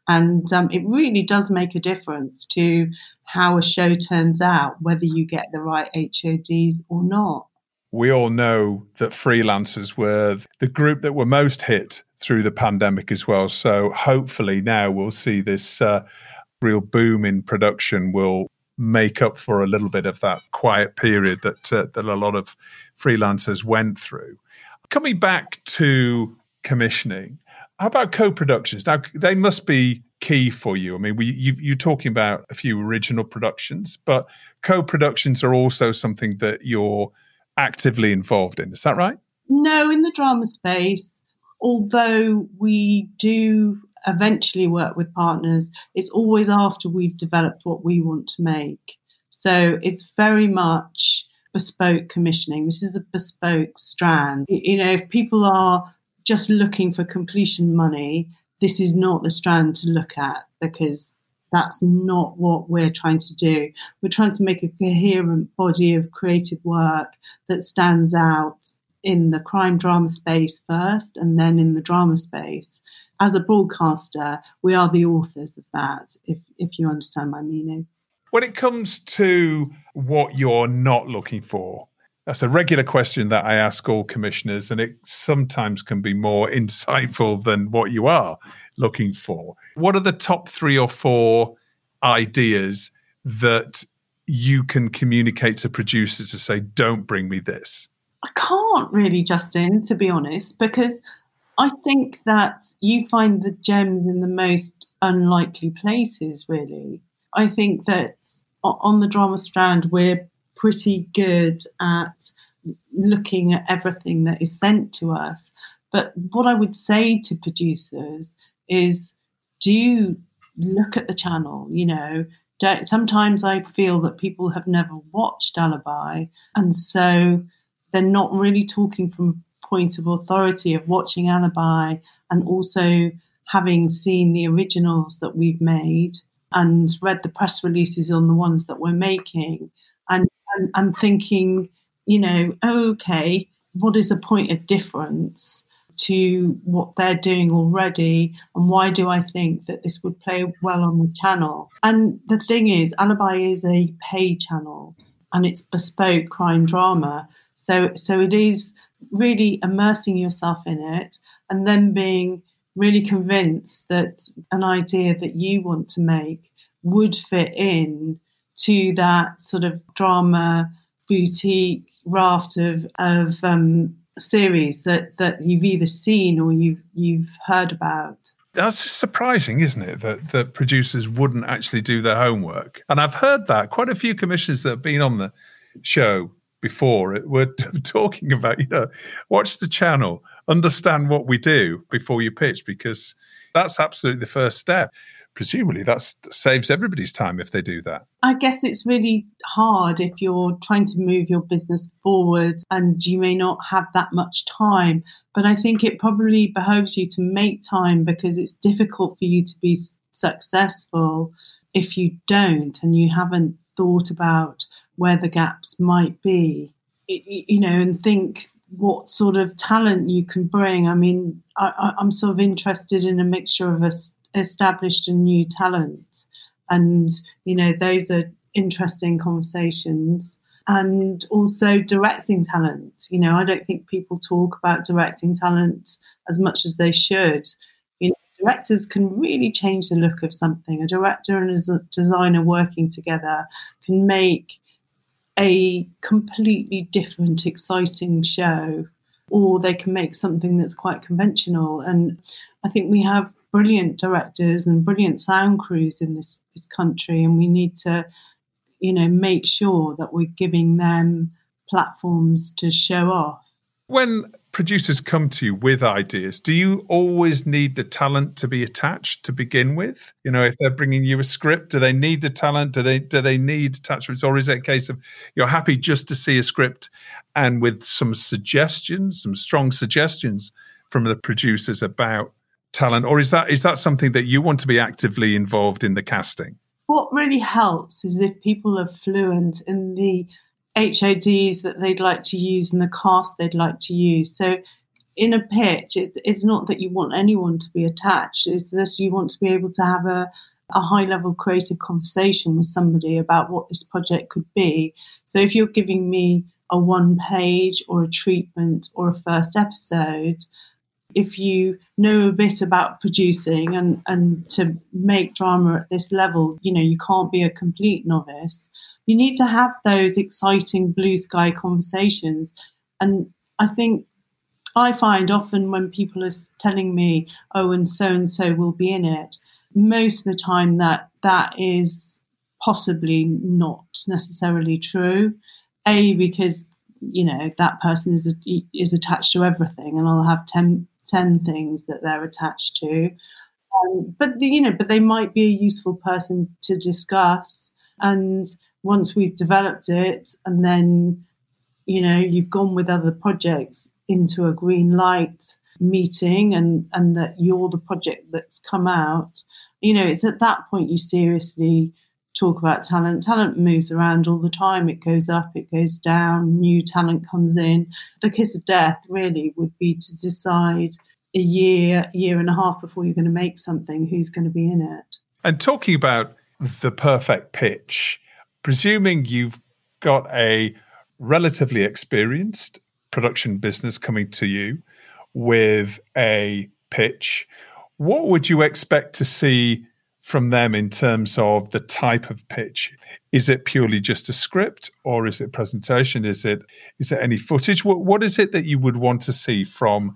And um, it really does make a difference to how a show turns out, whether you get the right H O Ds or not.
We all know that freelancers were the group that were most hit through the pandemic as well. So hopefully now we'll see this uh, real boom in production will make up for a little bit of that quiet period that uh, that a lot of freelancers went through. Coming back to commissioning, how about co-productions? Now, they must be key for you. I mean, we, you, you're talking about a few original productions, but co-productions are also something that you're actively involved in. Is that right?
No, in the drama space, although we do eventually work with partners, it's always after we've developed what we want to make. So it's very much bespoke commissioning. This is a bespoke strand. You know, if people are just looking for completion money, this is not the strand to look at, because that's not what we're trying to do. We're trying to make a coherent body of creative work that stands out in the crime drama space first and then in the drama space. As a broadcaster, we are the authors of that, if, if you understand my meaning.
When it comes to what you're not looking for, that's a regular question that I ask all commissioners, and it sometimes can be more insightful than what you are looking for. What are the top three or four ideas that you can communicate to producers to say, don't bring me this?
I can't really, Justin, to be honest, because I think that you find the gems in the most unlikely places, really. I think that on the drama strand, we're pretty good at looking at everything that is sent to us. But what I would say to producers is, do look at the channel, you know. Don't, sometimes I feel that people have never watched Alibi, and so they're not really talking from a point of authority of watching Alibi and also having seen the originals that we've made and read the press releases on the ones that we're making, and, and, and thinking, you know, oh, okay, what is a point of difference to what they're doing already, and why do I think that this would play well on the channel? And the thing is, Alibi is a pay channel and it's bespoke crime drama. So, so it is really immersing yourself in it and then being really convinced that an idea that you want to make would fit in to that sort of drama boutique raft of, of um, series that, that you've either seen or you've, you've heard about.
That's surprising, isn't it, that, that producers wouldn't actually do their homework? And I've heard that quite a few commissioners that have been on the show before it were talking about, you know, watch the channel, understand what we do before you pitch, because that's absolutely the first step. Presumably that saves everybody's time if they do that.
I guess it's really hard if you're trying to move your business forward and you may not have that much time. But I think it probably behoves you to make time, because it's difficult for you to be successful if you don't and you haven't thought about where the gaps might be, you know, and think what sort of talent you can bring. I mean, I, I'm sort of interested in a mixture of us established and new talent, and you know, those are interesting conversations. And also directing talent. You know, I don't think people talk about directing talent as much as they should. You know, directors can really change the look of something. A director and a designer working together can make a completely different, exciting show, or they can make something that's quite conventional. And I think we have brilliant directors and brilliant sound crews in this, this country, and we need to, you know, make sure that we're giving them platforms to show off.
When producers come to you with ideas, do you always need the talent to be attached to begin with? You know, if they're bringing you a script, do they need the talent? Do they do they need attachments? Or is it a case of you're happy just to see a script and with some suggestions, some strong suggestions from the producers about talent? Or is that is that something that you want to be actively involved in the casting?
What really helps is if people are fluent in the H O Ds that they'd like to use and the cast they'd like to use. So in a pitch, it, it's not that you want anyone to be attached. It's just you want to be able to have a, a high-level creative conversation with somebody about what this project could be. So if you're giving me a one-page or a treatment or a first episode, if you know a bit about producing and, and to make drama at this level, you know, you can't be a complete novice. You need to have those exciting blue sky conversations. And I think I find often when people are telling me, oh, and so-and-so will be in it, most of the time that that is possibly not necessarily true. A, because, you know, that person is is attached to everything and I'll have ten, ten things that they're attached to. Um, but, the, you know, but they might be a useful person to discuss. And once we've developed it and then, you know, you've gone with other projects into a green light meeting and, and that you're the project that's come out, you know, it's at that point you seriously talk about talent. Talent moves around all the time. It goes up, it goes down, new talent comes in. The kiss of death really would be to decide a year, year and a half before you're going to make something, who's going to be in it.
And talking about the perfect pitch, presuming you've got a relatively experienced production business coming to you with a pitch, what would you expect to see from them in terms of the type of pitch? Is it purely just a script, or is it presentation? Is it is it any footage? What what is it that you would want to see from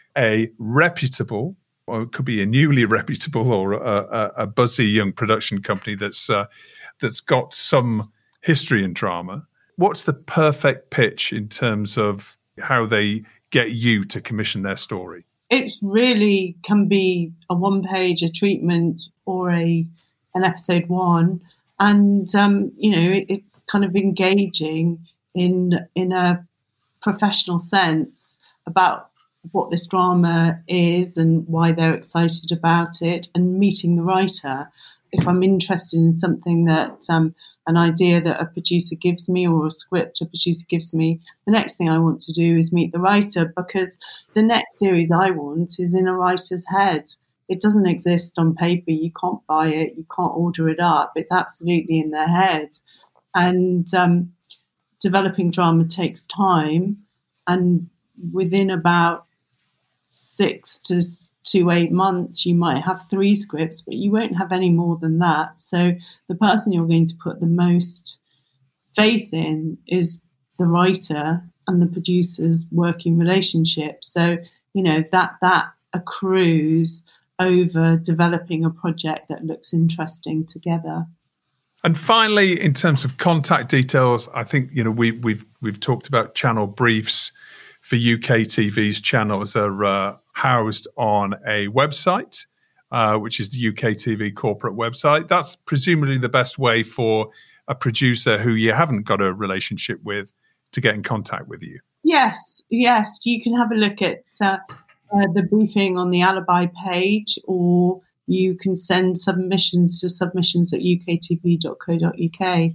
a reputable, or it could be a newly reputable, or a, a, a buzzy young production company that's uh, that's got some history in drama? What's the perfect pitch in terms of how they get you to commission their story?
It's really can be a one page, a treatment, or a an episode one. And, um, you know, it, it's kind of engaging in in a professional sense about what this drama is and why they're excited about it, and meeting the writer. If I'm interested in something that um, an idea that a producer gives me, or a script a producer gives me, the next thing I want to do is meet the writer, because the next series I want is in a writer's head. It doesn't exist on paper. You can't buy it. You can't order it up. It's absolutely in their head. And um, developing drama takes time. And within about six to to eight months, you might have three scripts, but you won't have any more than that. So the person you're going to put the most faith in is the writer and the producer's working relationship. So, you know, that that accrues over developing a project that looks interesting together.
And finally, in terms of contact details, I think, you know, we, we've we've talked about channel briefs for U K T V's channels are uh, housed on a website, uh, which is the U K T V corporate website. That's presumably the best way for a producer who you haven't got a relationship with to get in contact with you.
Yes, yes. You can have a look at uh, uh, the briefing on the Alibi page, or you can send submissions to submissions at u k t v dot co dot u k.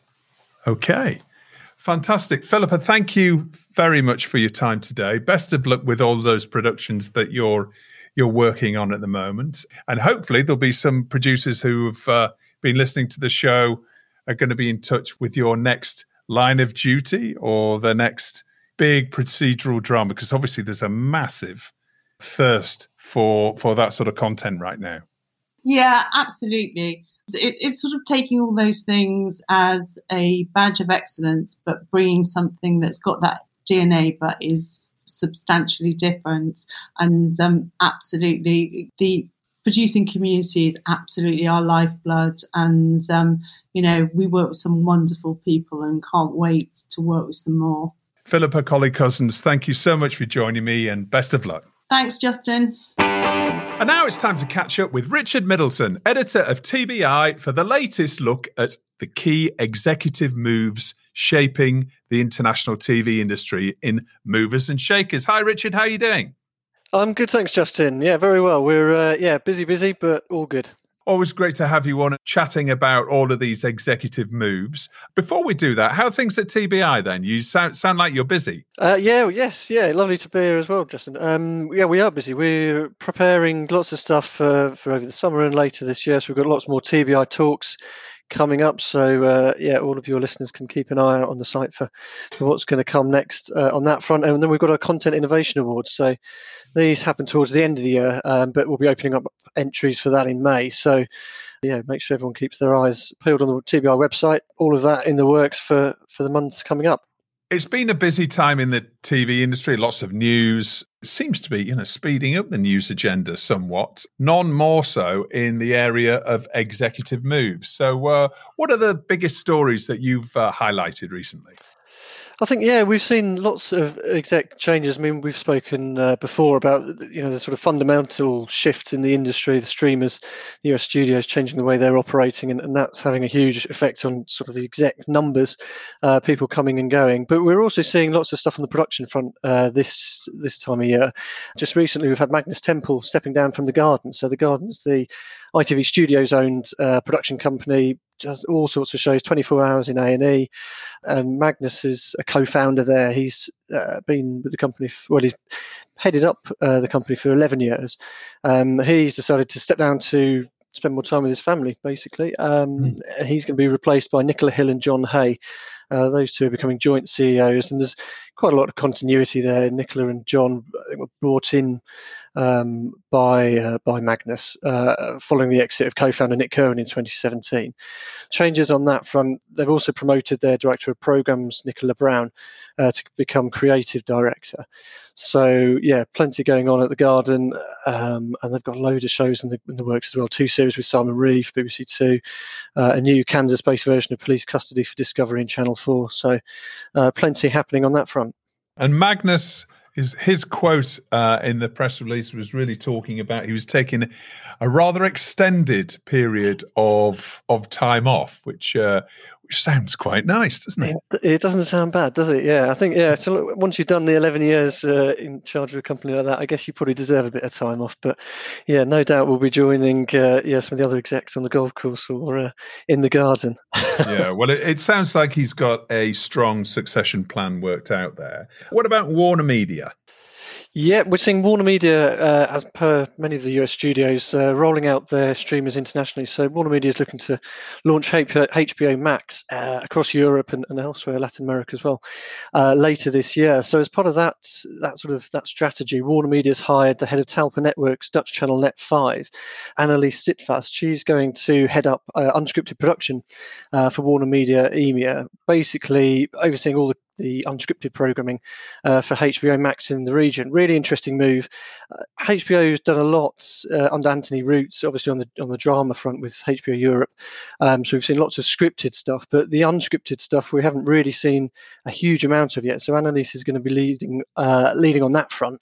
Okay. Fantastic. Philippa, thank you very much for your time today. Best of luck with all those productions that you're you're working on at the moment. And hopefully there'll be some producers who have uh, been listening to the show are going to be in touch with your next line of duty or the next big procedural drama, because obviously there's a massive thirst for for that sort of content right now.
Yeah, absolutely. It, it's sort of taking all those things as a badge of excellence, but bringing something that's got that D N A but is substantially different. And um, absolutely, the producing community is absolutely our lifeblood. And, um, you know, we work with some wonderful people and can't wait to work with some more.
Philippa Colley-Cousins, thank you so much for joining me, and best of luck.
Thanks, Justin.
And now it's time to catch up with Richard Middleton, editor of T B I, for the latest look at the key executive moves shaping the international T V industry in movers and shakers. Hi, Richard. How are you doing?
I'm good, thanks, Justin. Yeah, very well. We're uh, yeah busy, busy, but all good.
Always great to have you on chatting about all of these executive moves. Before we do that, how are things at T B I then? You sound sound like you're busy.
Uh, yeah, yes, yeah, lovely to be here as well, Justin. Um, yeah, we are busy. We're preparing lots of stuff uh, for over the summer and later this year. So we've got lots more T B I talks coming up. So uh, yeah, all of your listeners can keep an eye out on the site for, for what's going to come next uh, on that front. And then we've got our Content Innovation Awards. So these happen towards the end of the year, um, but we'll be opening up entries for that in May. So yeah, make sure everyone keeps their eyes peeled on the T B I website. All of that in the works for, for the months coming up.
It's been a busy time in the T V industry, lots of news. It seems to be, you know, speeding up the news agenda somewhat, none more so in the area of executive moves. So uh, what are the biggest stories that you've uh, highlighted recently?
I think, yeah, we've seen lots of exec changes. I mean, we've spoken uh, before about, you know, the sort of fundamental shifts in the industry, the streamers, the U S studios changing the way they're operating, and, and that's having a huge effect on sort of the exec numbers, uh, people coming and going. But we're also seeing lots of stuff on the production front uh, this this time of year. Just recently, we've had Magnus Temple stepping down from The Garden. So The Garden's the I T V Studios-owned uh, production company, does all sorts of shows, twenty-four hours in A and E. And Magnus is a co-founder there. He's uh, been with the company, for, well, he's headed up uh, the company for eleven years. Um, he's decided to step down to spend more time with his family, basically. Um, mm. And he's going to be replaced by Nicola Hill and John Hay. Uh, those two are becoming joint C E Os, and there's quite a lot of continuity there. Nicola and John were brought in um, by uh, by Magnus uh, following the exit of co-founder Nick Kerwin in twenty seventeen. Changes on that front. They've also promoted their director of programs, Nicola Brown, uh, to become creative director. So yeah, plenty going on at the Garden, um, and they've got a load of shows in the, in the works as well. Two series with Simon Reeve, B B C Two, uh, a new Kansas-based version of Police Custody for Discovery and Channel Four. So uh, plenty happening on that front.
And Magnus, his his quote uh, in the press release was really talking about he was taking a rather extended period of of time off, which uh, which sounds quite nice, doesn't it?
it? It doesn't sound bad, does it? Yeah, I think yeah. So look, once you've done the eleven years uh, in charge of a company like that, I guess you probably deserve a bit of time off. But yeah, no doubt we'll be joining uh, yeah some of the other execs on the golf course or uh, in the Garden.
Yeah, well, it, it sounds like he's got a strong succession plan worked out there. What about Warner Media?
Yeah, we're seeing Warner Media, uh, as per many of the U S studios, uh, rolling out their streamers internationally. So Warner Media is looking to launch H B O Max uh, across Europe and, and elsewhere, Latin America as well, uh, later this year. So as part of that, that sort of that strategy, Warner Media has hired the head of Talpa Networks Dutch channel Net five, Annelies Sitvast. She's going to head up uh, unscripted production uh, for Warner Media E M E A, basically overseeing all the the unscripted programming uh, for H B O Max in the region. Really interesting move. Uh, H B O has done a lot uh, under Anthony Roots, obviously on the on the drama front with H B O Europe. Um, so we've seen lots of scripted stuff, but the unscripted stuff we haven't really seen a huge amount of yet. So Annelies is going to be leading uh, leading on that front.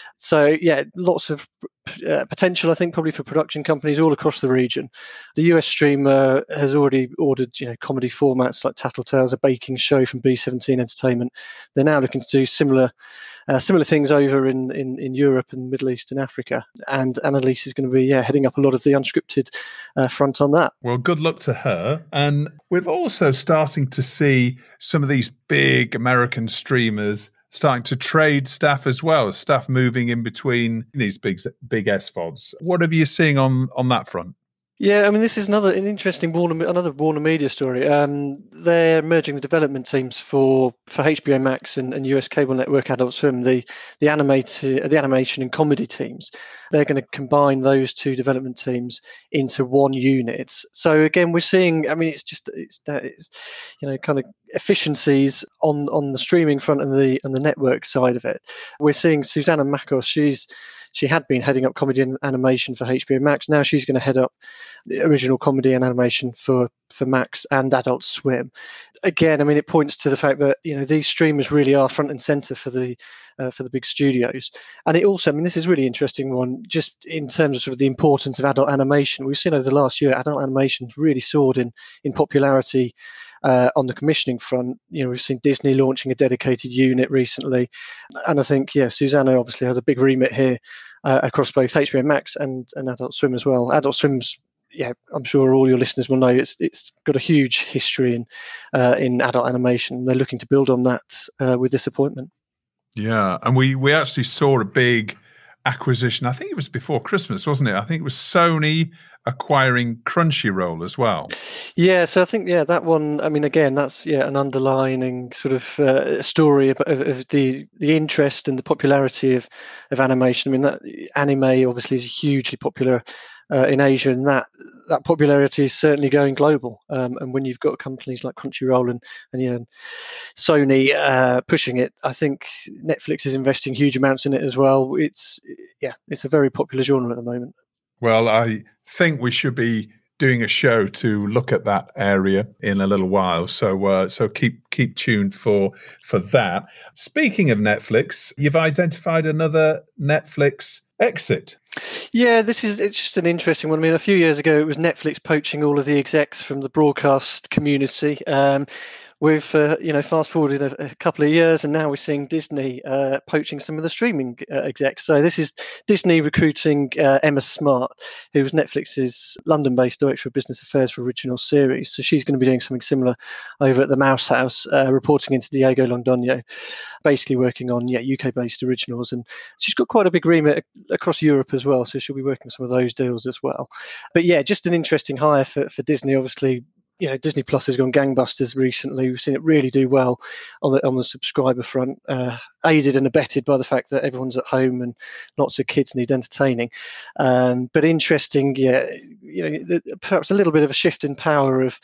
So yeah, lots of uh, potential, I think, probably for production companies all across the region. The U S streamer has already ordered, you know, comedy formats like Tattletales, a baking show from B seventeen Entertainment. They're now looking to do similar uh, similar things over in, in, in Europe and Middle East and Africa. And Annelies is going to be yeah heading up a lot of the unscripted uh, front on that.
Well, good luck to her. And we're also starting to see some of these big American streamers starting to trade staff as well, staff moving in between these big big S V O Ds. What are you seeing on, on that front?
Yeah, I mean, this is another an interesting Warner, another Warner Media story. Um, they're merging the development teams for, for H B O Max and, and U S cable network Adult Swim, the the animated the animation and comedy teams. They're going to combine those two development teams into one unit. So again, we're seeing. I mean, it's just it's that it's you know kind of efficiencies on on the streaming front and the and the network side of it. We're seeing Susanna Makos. She's She had been heading up comedy and animation for H B O Max. Now she's going to head up the original comedy and animation for, for Max and Adult Swim. Again, I mean, it points to the fact that, you know, these streamers really are front and center for the uh, for the big studios. And it also, I mean, this is a really interesting one, just in terms of sort of the importance of adult animation. We've seen over the last year, adult animation really soared in, in popularity Uh, on the commissioning front. You know, we've seen Disney launching a dedicated unit recently, and I think yeah, Susanna obviously has a big remit here uh, across both H B O Max and, and Adult Swim as well. Adult Swim's yeah, I'm sure all your listeners will know it's it's got a huge history in uh, in adult animation. They're looking to build on that uh, with this appointment.
Yeah, and we we actually saw a big acquisition. I think it was before Christmas, wasn't it? I think it was Sony acquiring Crunchyroll as well.
Yeah, so I think yeah that one. I mean, again, that's yeah an underlining sort of uh, story of, of, of the the interest and the popularity of of animation. I mean, that anime obviously is hugely popular uh, in Asia, and that that popularity is certainly going global. Um, and when you've got companies like Crunchyroll and and you know, Sony uh, pushing it, I think Netflix is investing huge amounts in it as well. It's yeah, it's a very popular genre at the moment.
Well, I think we should be doing a show to look at that area in a little while. So uh, so keep keep tuned for for that. Speaking of Netflix, you've identified another Netflix exit.
Yeah, this is it's just an interesting one. I mean, a few years ago, it was Netflix poaching all of the execs from the broadcast community. Um, We've, uh, you know, fast forwarded a, a couple of years, and now we're seeing Disney uh, poaching some of the streaming uh, execs. So this is Disney recruiting uh, Emma Smart, who was Netflix's London-based Director of Business Affairs for original series. So she's going to be doing something similar over at the Mouse House, uh, reporting into Diego Londoño, basically working on yeah U K-based originals. And she's got quite a big remit across Europe as well, so she'll be working on some of those deals as well. But yeah, just an interesting hire for, for Disney, obviously. You know, Disney Plus has gone gangbusters recently. We've seen it really do well on the on the subscriber front, uh, aided and abetted by the fact that everyone's at home and lots of kids need entertaining. Um, but interesting, yeah, you know, perhaps a little bit of a shift in power of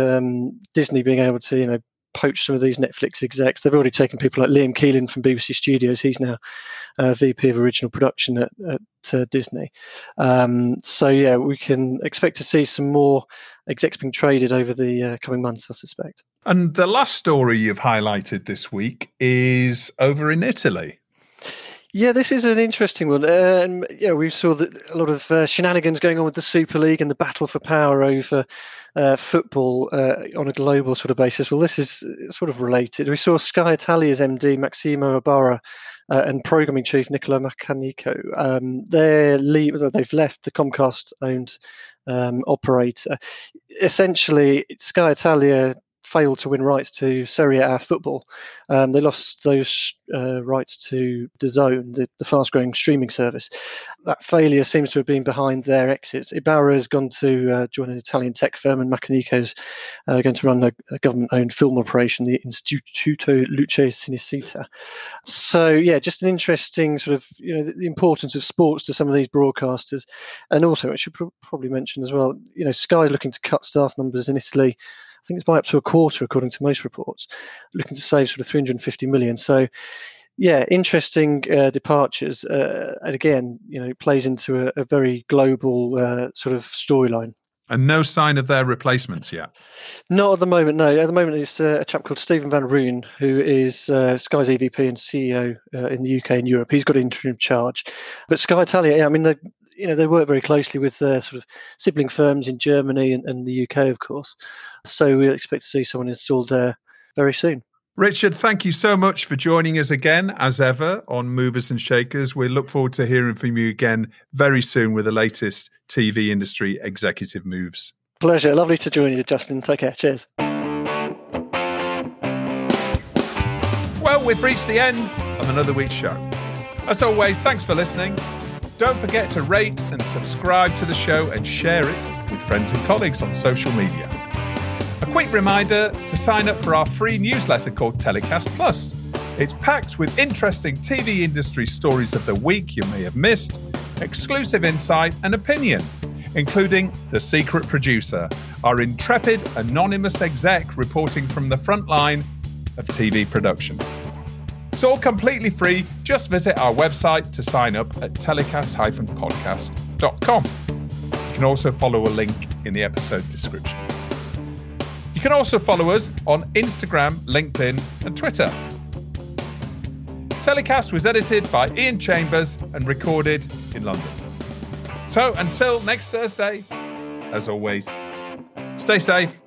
um, Disney being able to, you know, poach some of these Netflix execs. They've already taken people like Liam Keelan from B B C Studios. He's now uh, V P of Original Production at, at uh, Disney. Um, so yeah, we can expect to see some more execs being traded over the uh, coming months, I suspect.
And the last story you've highlighted this week is over in Italy.
Yeah, this is an interesting one. Uh, and yeah, we saw that a lot of uh, shenanigans going on with the Super League and the battle for power over uh, football uh, on a global sort of basis. Well, this is sort of related. We saw Sky Italia's M D Maximo Ibarra uh, and programming chief Nicola Maccanico. Um, they're le- they've left the Comcast-owned um, operator. Essentially, Sky Italia failed to win rights to Serie A football. Um, they lost those uh, rights to DAZN, the, the fast-growing streaming service. That failure seems to have been behind their exits. Ibarra has gone to uh, join an Italian tech firm, and Maccanico's uh, going to run a, a government-owned film operation, the Istituto Luce Cinecittà. So, yeah, just an interesting sort of, you know, the, the importance of sports to some of these broadcasters. And also, I should pr- probably mention as well, you know, Sky looking to cut staff numbers in Italy. I think it's by up to a quarter, according to most reports, looking to save sort of three hundred fifty million. So, yeah, interesting uh, departures. Uh, and again, you know, it plays into a, a very global uh, sort of storyline.
And no sign of their replacements yet?
Not at the moment, no. At the moment, it's uh, a chap called Stephen Van Rooyen, who is uh, Sky's E V P and C E O uh, in the U K and Europe. He's got interim charge. But Sky Italia, yeah, I mean, they, you know, they work very closely with their sort of sibling firms in Germany and, and the U K, of course. So we'll expect to see someone installed there very soon.
Richard, thank you so much for joining us again, as ever, on Movers and Shakers. We look forward to hearing from you again very soon with the latest T V industry executive moves.
Pleasure. Lovely to join you, Justin. Take care. Cheers.
Well, we've reached the end of another week's show. As always, thanks for listening. Don't forget to rate and subscribe to the show and share it with friends and colleagues on social media. A quick reminder to sign up for our free newsletter called Telecast Plus. It's packed with interesting T V industry stories of the week you may have missed, exclusive insight and opinion, including The Secret Producer, our intrepid anonymous exec reporting from the front line of T V production. It's all completely free. Just visit our website to sign up at telecast dash podcast dot com. You can also follow a link in the episode description. You can also follow us on Instagram, LinkedIn, and Twitter. Telecast was edited by Ian Chambers and recorded in London. So until next Thursday, as always, stay safe,